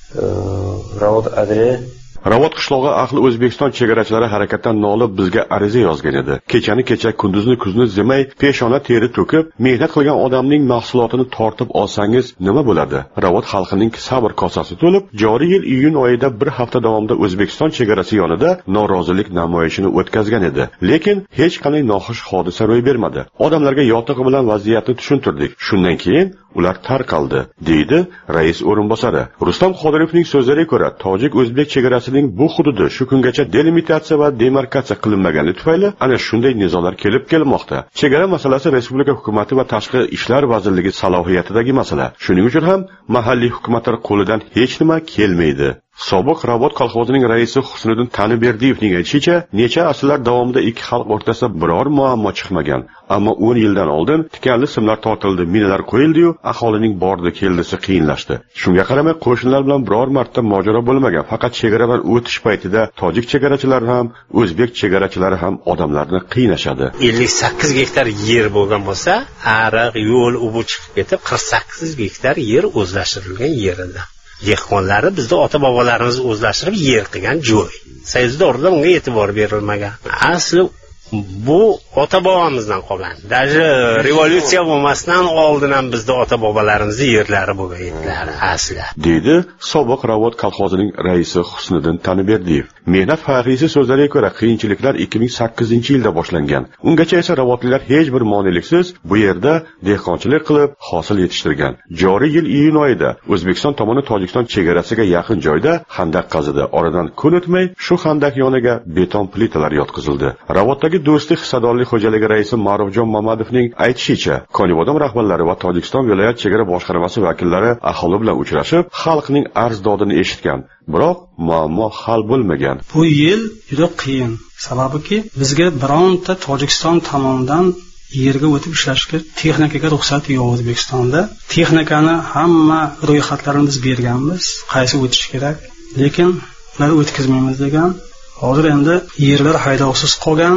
Ravot adre Ravot qishlog'i ahli O'zbekiston chegarachilari harakatdan nolib bizga ariza yozgan edi. Kechani kecha, kunduzni kuzni demay, peshona teri to'kib, mehnat qilgan odamning mahsulotini tortib olsangiz nima bo'ladi? Ravot xalqining sabr kosasi to'lib, joriy yil iyun oyida bir hafta davomida O'zbekiston chegarasi yonida norozilik namoyishini o'tkazgan edi. Lekin hech qanday noxush hodisa ro'y bermadi. Odamlarga yotig'i bilan vaziyatni tushuntirdik. Shundan keyin ular tarqaldi, deydi rais o'rinbosari. Rustam Qodirovning so'zlariga ko'ra, tojik-o'zbek chegarasining bu hududi shu kungacha delimitatsiya va demarkatsiya qilinmagani tufayli ana shunday nizolar kelib kelmoqda. Chegara masalasi respublika hukumati va tashqi ishlar vazirligi salohiyatidagi masala. Shuning uchun ham mahalliy hukumatlar qo'lidan hech nima kelmaydi. Sobiq Rabot kolxozining raisi Husniddin Taniberdiyevning aytishicha, necha asrlar davomida ikki xalq o'rtasida biror muammo chiqmagan. Ammo 10 yildan oldin tikanli simlar tortildi, minalar qo'yildi-yu, aholining bordi keldisi qiyinlashdi. Shunga qaramay qo'shinlar bilan biror marta mojaro bo'lmagan. Faqat chegaradan o'tish paytida tojik chegarachilari ham, o'zbek chegarachilari ham odamlarni qiynashadi. 58 gektar yer bo'lgan bo'lsa, ariq, yo'l ubu chiqib ketib 48 gektar yer o'zlashtirilgan yer edi. Dehqonlari bizda ota-bobolarimiz o'zlashtirib yer qilgan joy. Sayzdorda bunga e'tibor berilmagan. Asli bu ota-bobomizdan qolgan. Даже revolyutsiya bo'lmasdan oldin ham bizda ota-bobolarimiz yerlari bo'lgan edilar asli. Deydi sobiq Ravot kolxozining raisi Husniddin Taniberdiyev. Mehnat faxriysi so'zlariga ko'ra, qiyinchiliklar 2008-yilda boshlangan. Ungacha esa ravotliklar hech bir moneliksiz bu yerda dehqonchilik qilib hosil yetishtirgan. Joriy yil iyun oyida O'zbekiston tomoni Tojikiston chegarasiga yaqin joyda xandaq qazidi. Oradan kun o'tmay shu xandaq yoniga beton plitalar yotqizildi. Ravotdagi Do'stlik hissadorlik xo'jaligi raisi Ma'rufjon Mamadovning aytishicha, Konibodom rahbarlari va Tojikiston viloyat chegara boshqarmasi vakillari aholi bilan uchrashib, xalqning arz-dodini eshitgan. Biroq muammo hal bo'lmagan. Bu yil juda qiyin. Sababiki bizga bironta Tojikiston tomonidan yerga o'tib ishlashga texnikaga ruxsat yo'q O'zbekistonda. Texnikani hamma ro'yxatlarini biz berganmiz, qaysi o'tish kerak, lekin ular o'tkazmaymiz degan. Hozir endi yerlar haydovsiz qolgan.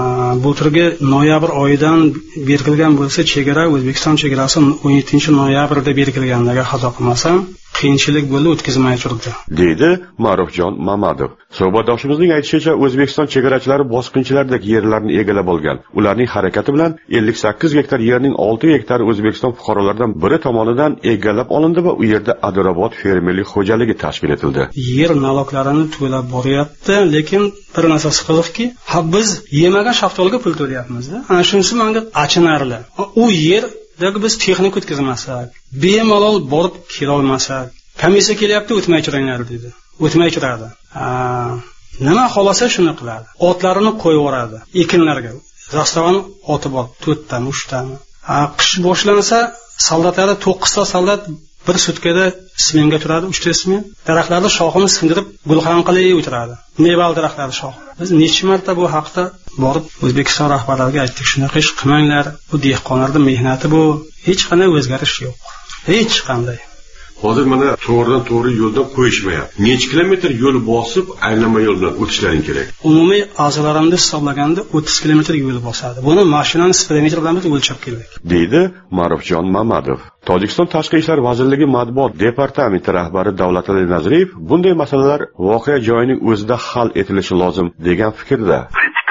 Bu turgi noyabr oyidan berilgan bo'lsa chegara, O'zbekiston chegarasi 17 noyabrda berilganligi xato qilmasam, qiyinchilik bo'ldi, o'tkazmay turdi, deydi Ma'rufjon Mamadov. Suhbatdoshimizning aytishicha, O'zbekiston chegarachilari bosqinchilardek yerlarni egallab olgan. Ularning harakati bilan 58 gektar yerning 6 hektari O'zbekiston fuqarolaridan biri tomonidan egallab olindi va u yerda Adirobod fermerlik xo'jaligi tashkil etildi. Yer naloqlarini to'lab boryapti, lekin bir narsasi qiziqki, biz yemagan shaftoliga pul to'layapmiz-da. Ana shunisi menga achinarli. U yerdagi biz texnik o'tkazmasak, bemalol borib kela olmasak, komissiya kelyapti, o'tmay turinglar dedi. O'tmay turadi. Nima xolasa shuni qiladi. Otlarini qo'yib yuboradi ekinlarga. Zastavan oti bor, 4 tani, 3 tani. Qish boshlansa, soldatlar 9 ta soldat bir sutkada smenga turadi, 3 ta smen. Daraxtlarning shoxini sindirib, gulxan qilib o'tiradi. Mevali daraxtlar shox. Biz necha marta bu haqda borib O'zbekiston rahbarlariga aytdik, shunaqa ish qilmanglar. Bu dehqonlarning mehnati bu, hech qanday o'zgarish yo'q. Hech qanday. Hozir mana to'g'ridan to'g'ri yo'ldan qo'yishmayapti. Necha kilometr yo'l bosib, aylanma yo'ldan o'tishlaring kerak. Umumiy a'zolarimni hisoblaganda 30 kilometr yo'l bosadi. Buni mashinani speedometr bilan o'lchab keldik, deydi Ma'rufjon Mamadov. Tojikiston Tashqi ishlar vazirligi matbuot departamenti rahbari Davlatali Nazariyev bunday masalalar voqea joyining o'zida hal etilishi lozim degan fikrda.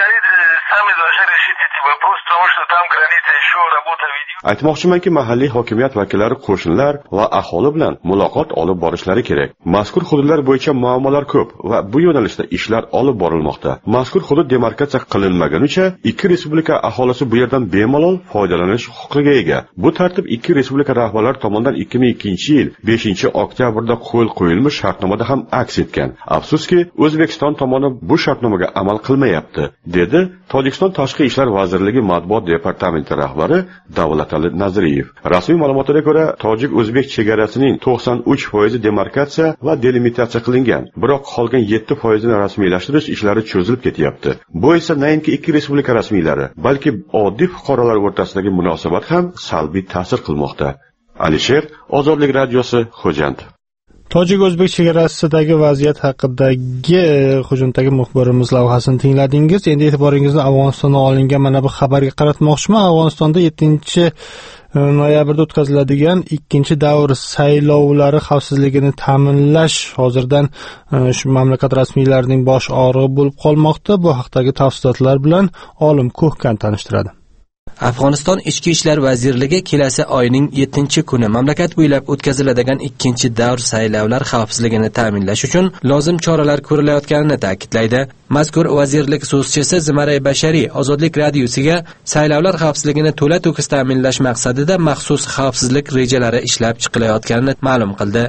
Aytmoqchimanki, mahalliy hokimiyat vakillari qo'shinlar va aholi bilan muloqot olib borishlari kerak. Mazkur hududlar bo'yicha muammolar ko'p va bu yo'nalishda ishlar olib borilmoqda. Mazkur hudud demarkatsiya qilinmagunicha ikki respublika aholisi bu yerdan bemalol foydalanish huquqiga ega. Bu tartib ikki respublika rahbarlari tomonidan 2002-yil 5-oktyabrda qo'l qo'yilmish shartnomada ham aks etgan. Afsuski, O'zbekiston tomoni bu shartnomaga amal qilmayapti, dedi Tojikiston Tashqi ishlar vazirligi matbuot departamenti rahbari Davlatali Nazariyev. Rasmiy ma'lumotlarga ko'ra, tojik-o'zbek chegarasining 93% demarkatsiya va delimitatsiya qilingan. Biroq qolgan 7% ni rasmiylashtirish ishlari cho'zilib ketyapti. Bu esa nainki ikki respublika rasmiylari, balki oddiy fuqarolar o'rtasidagi munosabat ham salbiy ta'sir qilmoqda. Alisher, Ozodlik radiosi, Xo'jand. Tojik-o'zbek chegarasidagi vaziyat haqidagi hujumdagi muxbirimiz lavhasini tingladingiz. Endi e'tiboringizni Afg'onistondan olingan mana bu xabarga qaratmoqchiman. Afg'onistonda 7-noyabrda o'tkaziladigan ikkinchi davr saylovlari xavfsizligini ta'minlash hozirdan shu mamlakat rasmiylarining bosh og'rig'i bo'lib qolmoqda. Bu haqdagi tafsilotlar bilan Olim Ko'hkan tanishtiradi. Afg'oniston Ichki ishlar vazirligi kelasi oyning 7-kuni mamlakat bo'ylab o'tkaziladigan ikkinchi davr saylovlar xavfsizligini ta'minlash uchun lozim choralar ko'rilayotganini ta'kidlaydi. Mazkur vazirlik so'zchisi Zimaray Bashariy Ozodlik radiosiga saylovlar xavfsizligini to'la-to'kis ta'minlash maqsadida maxsus xavfsizlik rejalari ishlab chiqilayotganini ma'lum qildi.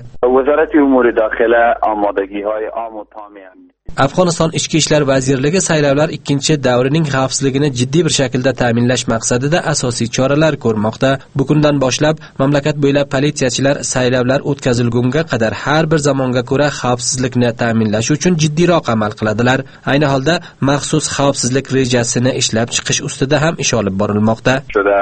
Afg'oniston Ichki ishlar vazirligi saylovlar ikkinchi davrining xavfsizligini jiddiy bir shaklda ta'minlash maqsadida asosiy choralar ko'rmoqda. Bu kundan boshlab mamlakat bo'ylab politsiyachilar saylovlar o'tkazilgunga qadar har bir zamonga ko'ra xavfsizlikni ta'minlash uchun jiddiyroq amal qiladilar. Ayni holda maxsus xavfsizlik rejasini ishlab chiqish ustida ham ish olib borilmoqda.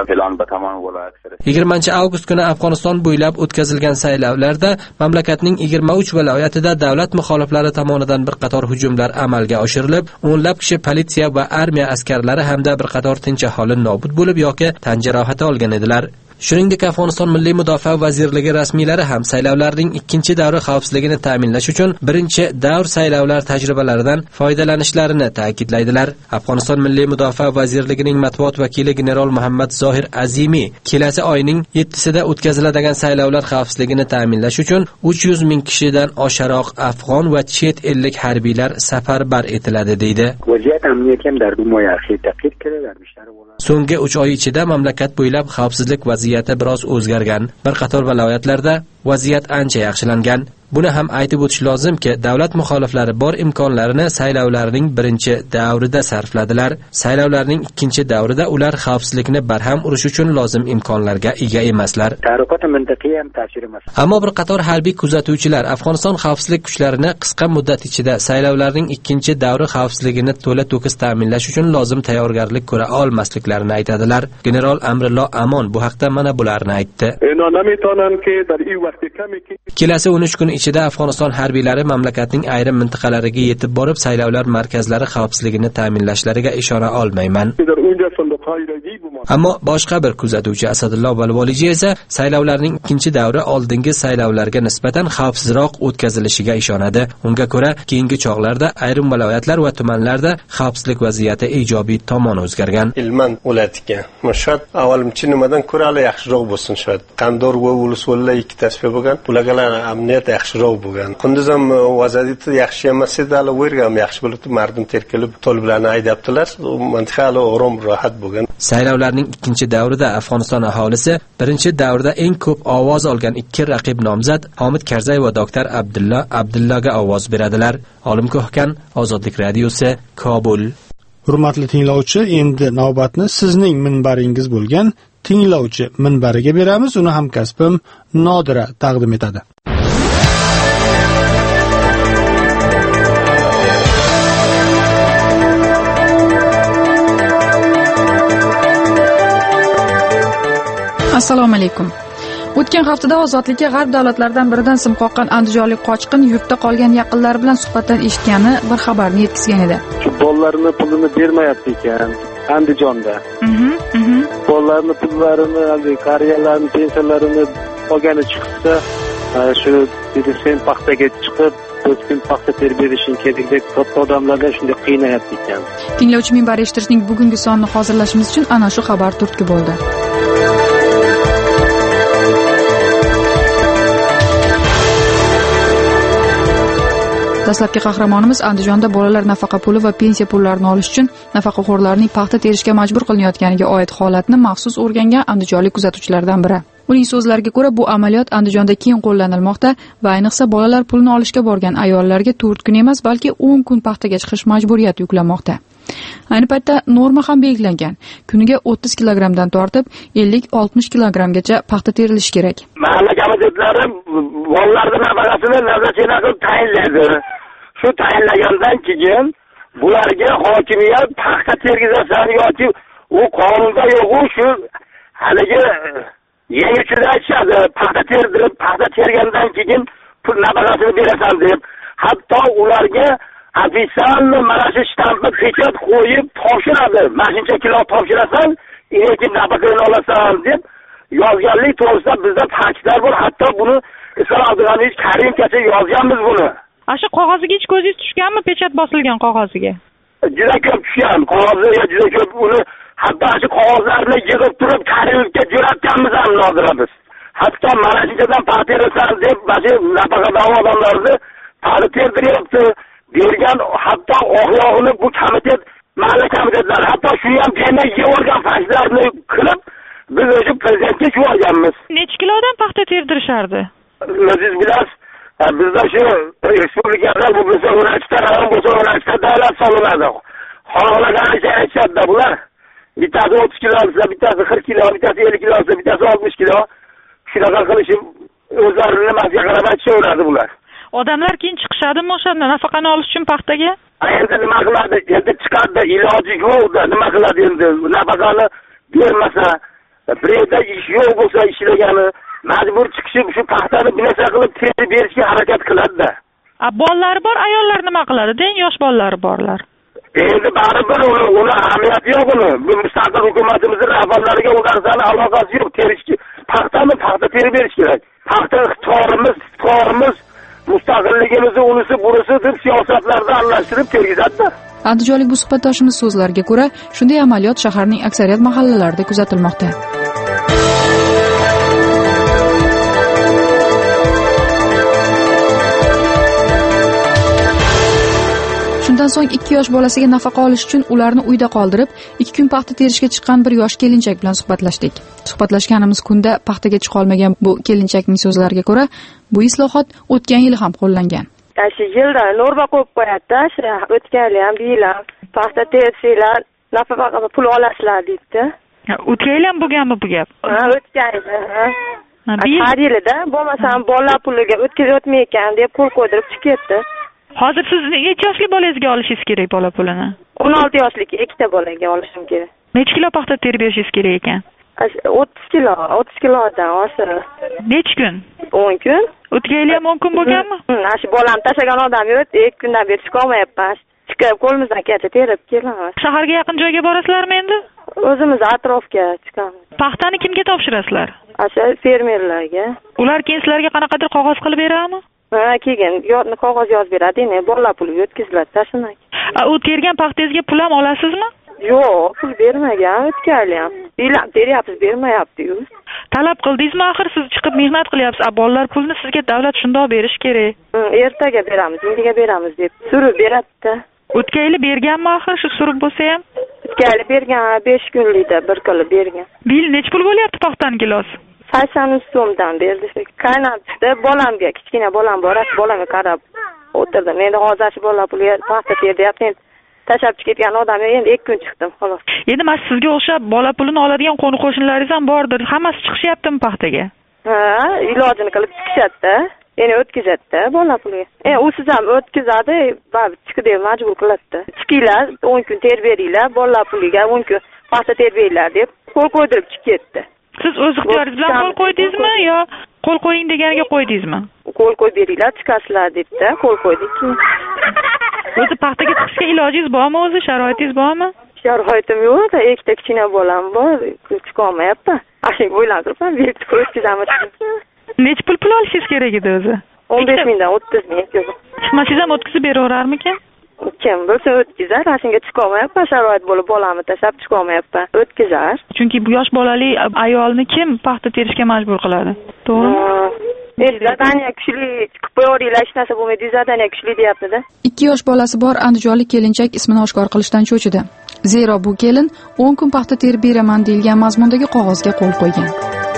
20-avgust kuni Afg'oniston bo'ylab o'tkazilgan saylovlarda mamlakatning 23 viloyatida davlat muxoliflari tomonidan bir qator hujumlar amalga oshirilib, o'nlab kishi politsiya va armiya askarlari hamda bir qator tinch aholi nobud bo'lib yoki tan jarohati olgan edilar. Shuningdek, Afg'oniston Milliy mudofaa vazirligi rasmiylari ham saylovlarning ikkinchi davri xavfsizligini ta'minlash uchun birinchi davr saylovlar tajribalaridan foydalanishlarini ta'kidlaydilar. Afg'oniston Milliy mudofaa vazirligining matbuot vakili general Muhammad Zohir Azimi kelasi oyning 7-sida o'tkaziladigan saylovlar xavfsizligini ta'minlash uchun 300 ming kishidan osharoq afg'on va chet ellik harbiylar safarbar etiladi deydi. So'nggi 3 oy ichida mamlakat bo'ylab xavfsizlik vaziyati biroz o'zgargan. Bir qator viloyatlarda vaziyat ancha yaxshilangan. Buni ham aytib o'tish lozimki, davlat muxoliflari bor imkonlarini saylovlarning birinchi davrida sarfladilar. Saylovlarning ikkinchi davrida ular xavfsizlikni barham urish uchun lozim imkonlarga ega emaslar. Ammo bir qator harbiy kuzatuvchilar Afg'oniston xavfsizlik kuchlarini qisqa muddat ichida saylovlarning ikkinchi davri xavfsizligini to'la-to'kis ta'minlash uchun lozim tayyorgarlik ko'ra olmasliklarini aytadilar. General Amrillo Amon bu haqda mana bularni aytdi. Kelasi 13 kun ichida Afg'oniston harbiylari mamlakatning ayrim mintaqalariga yetib borib saylovlar markazlari xavfsizligini ta'minlashlariga ishora olmayman. Ammo boshqa bir kuzatuvchi Asadullo Balvolichi esa saylovlarning ikkinchi davri oldingi saylovlarga nisbatan xavfsizroq o'tkazilishiga ishonadi. Unga ko'ra, keyingi chog'larda ayrim viloyatlar va tumanlarda xavfsizlik vaziyati ijobiy tomon o'zgargan. Ilman o'latigan. Mashhad avvalchi nimadan ko'ra yaxshiroq bo'lsin shod. Qandor va Ulusvolla ikkitasi bo'lgan. Ularga amniyat yaxshiroq bo'lgan. Qunduz ham vaziyati yaxshi emas edi, hali o'rgam yaxshi bo'lib, mardum terkilib, toliblarni haydabdilar. Mantiqa hali orom rohat bo'lgan. Saylovlarning ikkinchi davrida Afg'oniston aholisi birinchi davrda eng ko'p ovoz olgan ikki raqib nomzod Homid Karzay va doktor Abdulla Abdullaga ovoz beradilar. Olim Ko'hkan, Ozodlik radiosi, Kobul. Hurmatli tinglovchi, endi navbatni sizning minbaringiz bo'lgan tinglovchi minbariga beramiz. Uni hamkasbim Nodira taqdim etadi. Assalomu alaykum. O'tgan haftada ozodlikka g'arb davlatlaridan biridan sim qoqqan andijonlik qochqin yurtda qolgan yaqinlari bilan suhbatdan eshitgani bir xabarni yetkazgan edi. Bolalarni pulini bermayapti ekan Andijonda. Bolalarni pullarini, qariyalarning pensiyalarini olgani chiqsa, shu dedi sen paxtaga chiqib, 4 kun paxta terib berishing kerak deb katta odamlardan shunday qiynayapti ekan. Tinglovchi minbar eshittirishning bugungi sonini hozirlashimiz uchun ana shu xabar turtki bo'ldi. Dastlabki qahramonimiz Andijonda bolalar nafaqa puli va pensiya pullarini olish uchun nafaqaxo'rlarning paxta terishga majbur qilinayotganiga oid holatni maxsus o'rgangan andijonlik kuzatuvchilardan biri. Uning so'zlariga ko'ra, bu amaliyot Andijonda keng qo'llanilmoqda va ayniqsa bolalar pulini olishga borgan ayollarga 4 kun emas, balki 10 kun paxtaga chiqish majburiyati yuklanmoqda. Ayni paytda norma ham belgilangan. Kuniga 30 kilogramdan tortib 50-60 kilogramgacha paxta terilishi kerak. Mahalla komitetlari bolalarning nafaqasini nazarchilar qilib tayinlaydi. Shu tayinlagandan keyin bularga hokimiyat paxta tergizasan yoki u qonunda yo'q, shu haligi yengilchilar aytishadi, paxta terdirib, paxta tergandan keyin pul nafaqasini berasan deb. Hatto ularga ofitsialni mana shu shtampni pechat qo'yib topshiradi. Mashincha kilo topshirasan, lekin nafaqani olasan deb yozganlik to'g'risida bizda ta'kidlar bor. Hatto buni Islom Abdug'aniy Karimgacha yozganmiz buni. Ashu qog'oziga hech ko'zingiz tushganmi, pechat bosilgan qog'oziga? Juda ko'p tushgan, qog'oziga juda ko'p. Uni hatto shu qog'ozlarni yig'ib turib Karimga jo'natganmiz ham Nodira biz. Hatto mana shundan paxta terasan deb mana nafaqador odamlarni paxta terdiryapti. Bergan hatto oqyog'ini bu komitet, mahalla komitetlari hatto shuni ham bermay yevorgan faxlarni qilib biz o'sha prezidentga yuborganmiz. Necha kilodan paxta terdirishardi? O'zingiz bilasiz, bizda shu respublikada bu bo'lsa 12 ta rayon bo'lsa 12 ta davlat solinadi. Xohlaganicha aytishadi bular. Bittasi 30 kilo olsa, bittasi 40 kilo, bittasi 50 kilo olsa, bittasi 60 kilo. Shunaqa qilishib o'zlarini nimasiga qarab aytishaveradi bular. Odamlar keyin chiqishadimi o'shanda nafaqani olish uchun paxtaga? Endi nima qiladi? Endi chiqadi, iloji yo'q-da, nima qiladi endi? Nafaqani bermasa, bireda ish yo'q bo'lsa ishlagani, majbur chiqishib shu paxtani bilasa qilib terib berishga harakat qiladi-da. Bolalar bor, ayollar nima qiladi? Deng yosh bolalari borlar. Endi baribir uni ahamiyati yo'q uni. Bu mustaqil hukumatimizning rahbarlariga u narsani aloqasi yo'q. Terishga paxtani paxta terib berish kerak. Paxta ixtiyorimiz mustaqilligimizni unisi bunisi deb siyosatlarda aralashtirib tergizadi. Andijonlik bu suhbatdoshimiz so'zlariga ko'ra, shunday amaliyot shaharning aksariyat mahallalarida kuzatilmoqda. Shundan so'ng 2 yosh bolasiga nafaqa olish uchun ularni uyda qoldirib, 2 kun paxta terishga chiqqan bir yosh kelinchak bilan suhbatlashdik. Suhbatlashganimiz kunda paxtaga chiqa olmagan bu kelinchakning so'zlariga ko'ra, bu islohot o'tgan yil ham qo'llangan. Shu yilda norma qo'yib qo'yadi-da, o'tgan yil ham, bu yil ham paxta tersanglar, nafaqa pul olasizlar deydi. O'tgan yil ham bo'lganmi bu gap? Ha, o'tgan yil. Har yilda bo'lmasam bolalar puliga o'tmayotgan deb qo'l qo'ydirib chiqib ketdi. Hozir siz necha yoshli bolangizga olishingiz kerak bola pulini? 16 yoshlik ikkita bolaga olishim kerak. Necha kilo paxta terib berishingiz kerak ekan? 30 kilodan oshir. Necha kun? 10 kun. O'tgan yil ham 10 kun bo'lganmi? Shu bolam tashlagan odam yo'q, 2 kundan beri chiqolmayapman. Chiqib qo'limizdan kelsa terib kelamiz. Shaharga yaqin joyga borasizlarmi endi? O'zimiz atrofga chiqamiz. Paxtani kimga topshirasizlar? O'sha fermerlarga. Ular keyin sizlarga qanaqadir qog'oz qilib beradimi? Ha, keyin qog'oz yozib beradi, bolalar puliga o'tkaziladi tashlanadi. U tergan paxtangizga pul ham olasizmi? Yo'q, pul bermagan, o'tkazli ham. Bilan beryapsiz, bermayapti-yu. Talab qildingizmi, axir siz chiqib mehnat qilyapsiz. Bolalar pulni sizga davlat shundoq berish kerak. Ertaga beramiz, indiga beramiz deb surib beradi-da. O'tgan yili berganmi axir shu surib bo'lsa ham? O'tgan yili bergan, 5 kunlikda bir qilib bergan. Bu yil necha pul bo'lyapti paxtani kilosi? 80 so'mdan berdi. Qaynotishda bolamga, kichkina bolam bor, bolamga qarab o'tirdim. Endi hozir shu bola pulga paxta teryapti. Tashab ketgan odam endi 2 kun chiqdim, xolos. Endi men sizga o'xshab bola pulini oladigan qo'ni-qo'shnilaringiz ham bordir. Hammasi chiqishyaptimi paxtaga? Ha, ilojini qilib chiqishadi-da. Endi o'tkazadi-da bola puliga. Usiz ham o'tkazadi, chiqdi deb majbur qiladi-da. Chiqinglar, 10 kun ter beringlar, bola puliga 10 kun paxta ter beringlar deb qo'l qo'ydirib chiqib ketdi. Siz o'z ixtiyoringiz bilan qo'l qo'ydingizmi yo qo'l qo'ying deganiga qo'ydingizmi? Qo'l qo'yib beringlar, chiqasizlar debdi, qo'l qo'ydik. O'zi paxtaga chiqishga ilojingiz bormi o'zi, sharoitingiz bormi? Sharoitim yo'q, ikkita kichkina bolam bor, chiqa olmayapman. Ashing o'ylantiribman, berib o'tkazamiz. Necha pul olishingiz kerak edi o'zi? 15 mingdan 30 ming. Chiqmasangiz ham o'tkazib beraverarmikan? Kim bo'lsa o'tkazar, ashunga chiqa olmayapman, sharoit bo'lib bolamni tashlab chiqa olmayapman. O'tkazar. Chunki bu yosh bolali ayolni kim paxta terishga majbur qiladi? To'g'rimi? Zadaniya kuchli, chiqib qo'yaveringlar, hech narsa bo'lmaydi, zadaniya kuchli deyapti-da. 2 yosh bolasi bor andijonlik kelinchak ismini oshkor qilishdan cho'chidi. Zero bu kelin 10 kun paxta terib beraman deyilgan mazmundagi qog'ozga qo'l qo'ygan.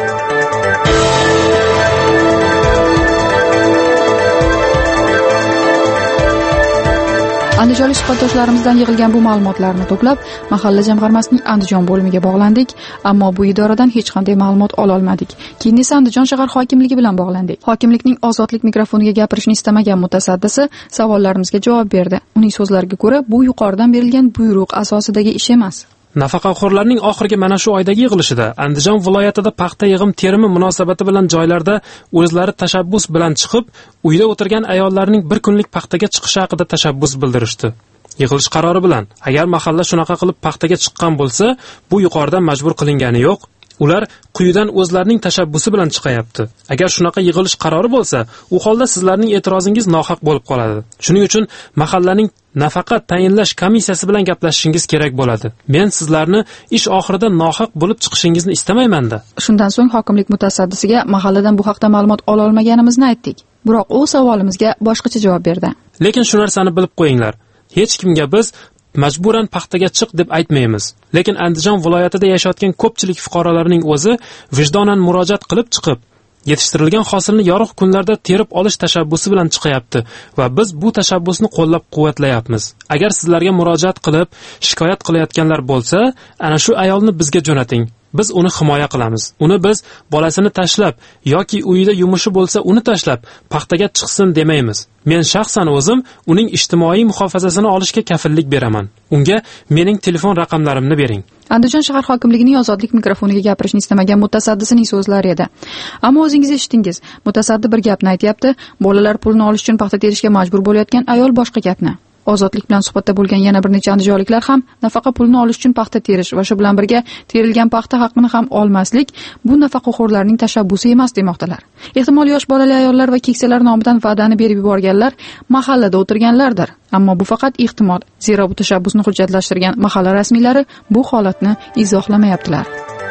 Andijonlik suhbatdoshlarimizdan yig'ilgan bu ma'lumotlarni to'plab, mahalla jamg'armasining Andijon bo'limiga bog'landik, ammo bu idoradan hech qanday ma'lumot ola olmadik. Keyin esa Andijon shahar hokimligi bilan bog'landik. Hokimlikning ozodlik mikrofoniga gapirishni istamagan mutasaddisi savollarimizga javob berdi. Uning so'zlariga ko'ra, bu yuqoridan berilgan buyruq asosidagi ish emas. Nafaqaxo'rlarning oxirgi mana shu oydagi yig'ilishida Andijon viloyatida paxta yig'im terimi munosabati bilan joylarda o'zlari tashabbus bilan chiqib, uyda o'tirgan ayollarning bir kunlik paxtaga chiqishi haqida tashabbus bildirishdi. Yig'ilish qarori bilan agar mahalla shunaqa qilib paxtaga chiqqan bo'lsa, bu yuqoridan majbur qilingani yo'q. Ular quyidan o'zlarining tashabbusi bilan chiqayapti. Agar shunaqa yig'ilish qarori bo'lsa, u holda sizlarning e'tirozingiz nohaq bo'lib qoladi. Shuning uchun mahallaning nafaqa tayinlash komissiyasi bilan gaplashishingiz kerak bo'ladi. Men sizlarni ish oxirida nohaq bo'lib chiqishingizni istamayman-da. Shundan so'ng hokimlik mutasaddisiga mahalladan bu haqda ma'lumot ola olmaganimizni aytdik. Biroq u savolimizga boshqacha javob berdi. Lekin shu narsani bilib qo'yinglar. Hech kimga biz majburan paxtaga chiq deb aytmaymiz. Lekin Andijon viloyatida yashayotgan ko'pchilik fuqarolarning o'zi vijdonan murojaat qilib chiqib, yetishtirilgan hosilni yorug' kunlarda terib olish tashabbusi bilan chiqayapti va biz bu tashabbusni qo'llab-quvvatlayapmiz. Agar sizlarga murojaat qilib, shikoyat qilayotganlar bo'lsa, ana shu ayolni bizga jo'nating. Biz uni himoya qilamiz. Uni biz bolasini tashlab yoki uyida yumushi bo'lsa uni tashlab paxtaga chiqsin demaymiz. Men shaxsan o'zim uning ijtimoiy muhofazasini olishga kafillik beraman. Unga mening telefon raqamlarimni bering. Andijon shahar hokimligining ozodlik mikrofoniga gapirishni istamagan mutasaddisining so'zlari edi. Ammo o'zingiz eshitdingiz. Mutasaddi bir gapni aytayapti, bolalar pulni olish uchun paxta terishga majbur bo'layotgan ayol boshqa gapni. Ozodlik bilan suhbatda bo'lgan yana bir necha andijonliklar ham nafaqa pulni olish uchun paxta terish va shu bilan birga terilgan paxta haqqini ham olmaslik bu nafaqaxo'rlarning tashabbusi emas demoqdalar. Ehtimol yosh bolali ayollar va keksalar nomidan va'dani berib yuborganlar mahallada o'tirganlardir. Ammo bu faqat ehtimol. Zero bu tashabbusni hujjatlashtirgan mahalla rasmiylari bu holatni izohlamayaptilar.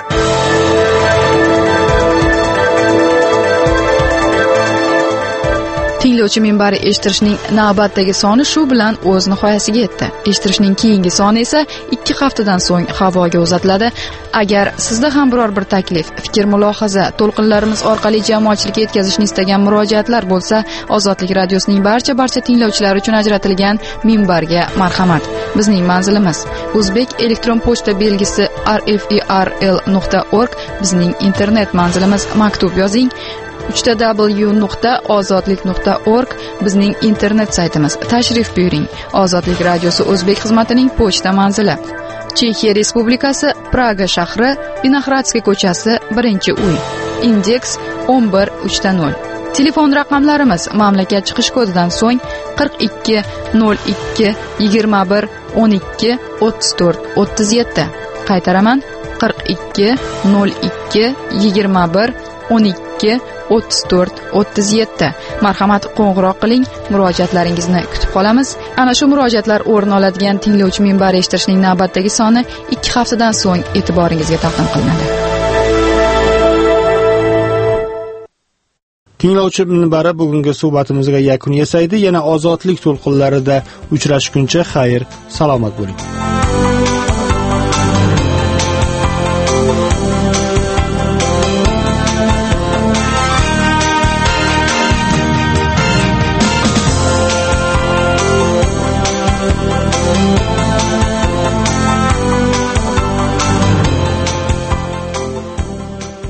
Tinglovchi minbari eshittirishning navbatdagi soni shu bilan o'z nihoyasiga yetdi. Eshittirishning keyingi soni esa 2 haftadan so'ng havoga uzatiladi. Agar sizda ham biror bir taklif, fikr, mulohaza, to'lqinlarimiz orqali jamoatchilikka yetkazishni istagan murojaatlar bo'lsa, Ozodlik radiosining barcha tinglovchilari uchun ajratilgan minbarga marhamat. Bizning manzilimiz O'zbek elektron pochta belgisi rferl.org, bizning internet manzilimiz. Maktub yozing www.ozodlik.org, bizning internet saytimiz. Tashrif buyuring. Ozodlik radiosi o'zbek xizmatining pochta manzili. Chexiya Respublikasi, Praga shahri, Vinohradskiy ko'chasi, 1-uy. Indeks 11300. Telefon raqamlarimiz mamlakat chiqish kodidan so'ng 42 02 21 12 34 37. qaytaraman: 42 02 21 12 34 37. Marhamat, qo'ng'iroq qiling, murojaatlaringizni kutib qolamiz. Ana shu murojaatlar o'rin oladigan tinglovchi minbari eshittirishning navbatdagi soni 2 haftadan so'ng e'tiboringizga taqdim qilinadi. Tinglovchi minbari bugungi suhbatimizga yakun yasaydi. Yana ozodlik to'lqinlarida uchrashguncha xayr, salomat bo'ling.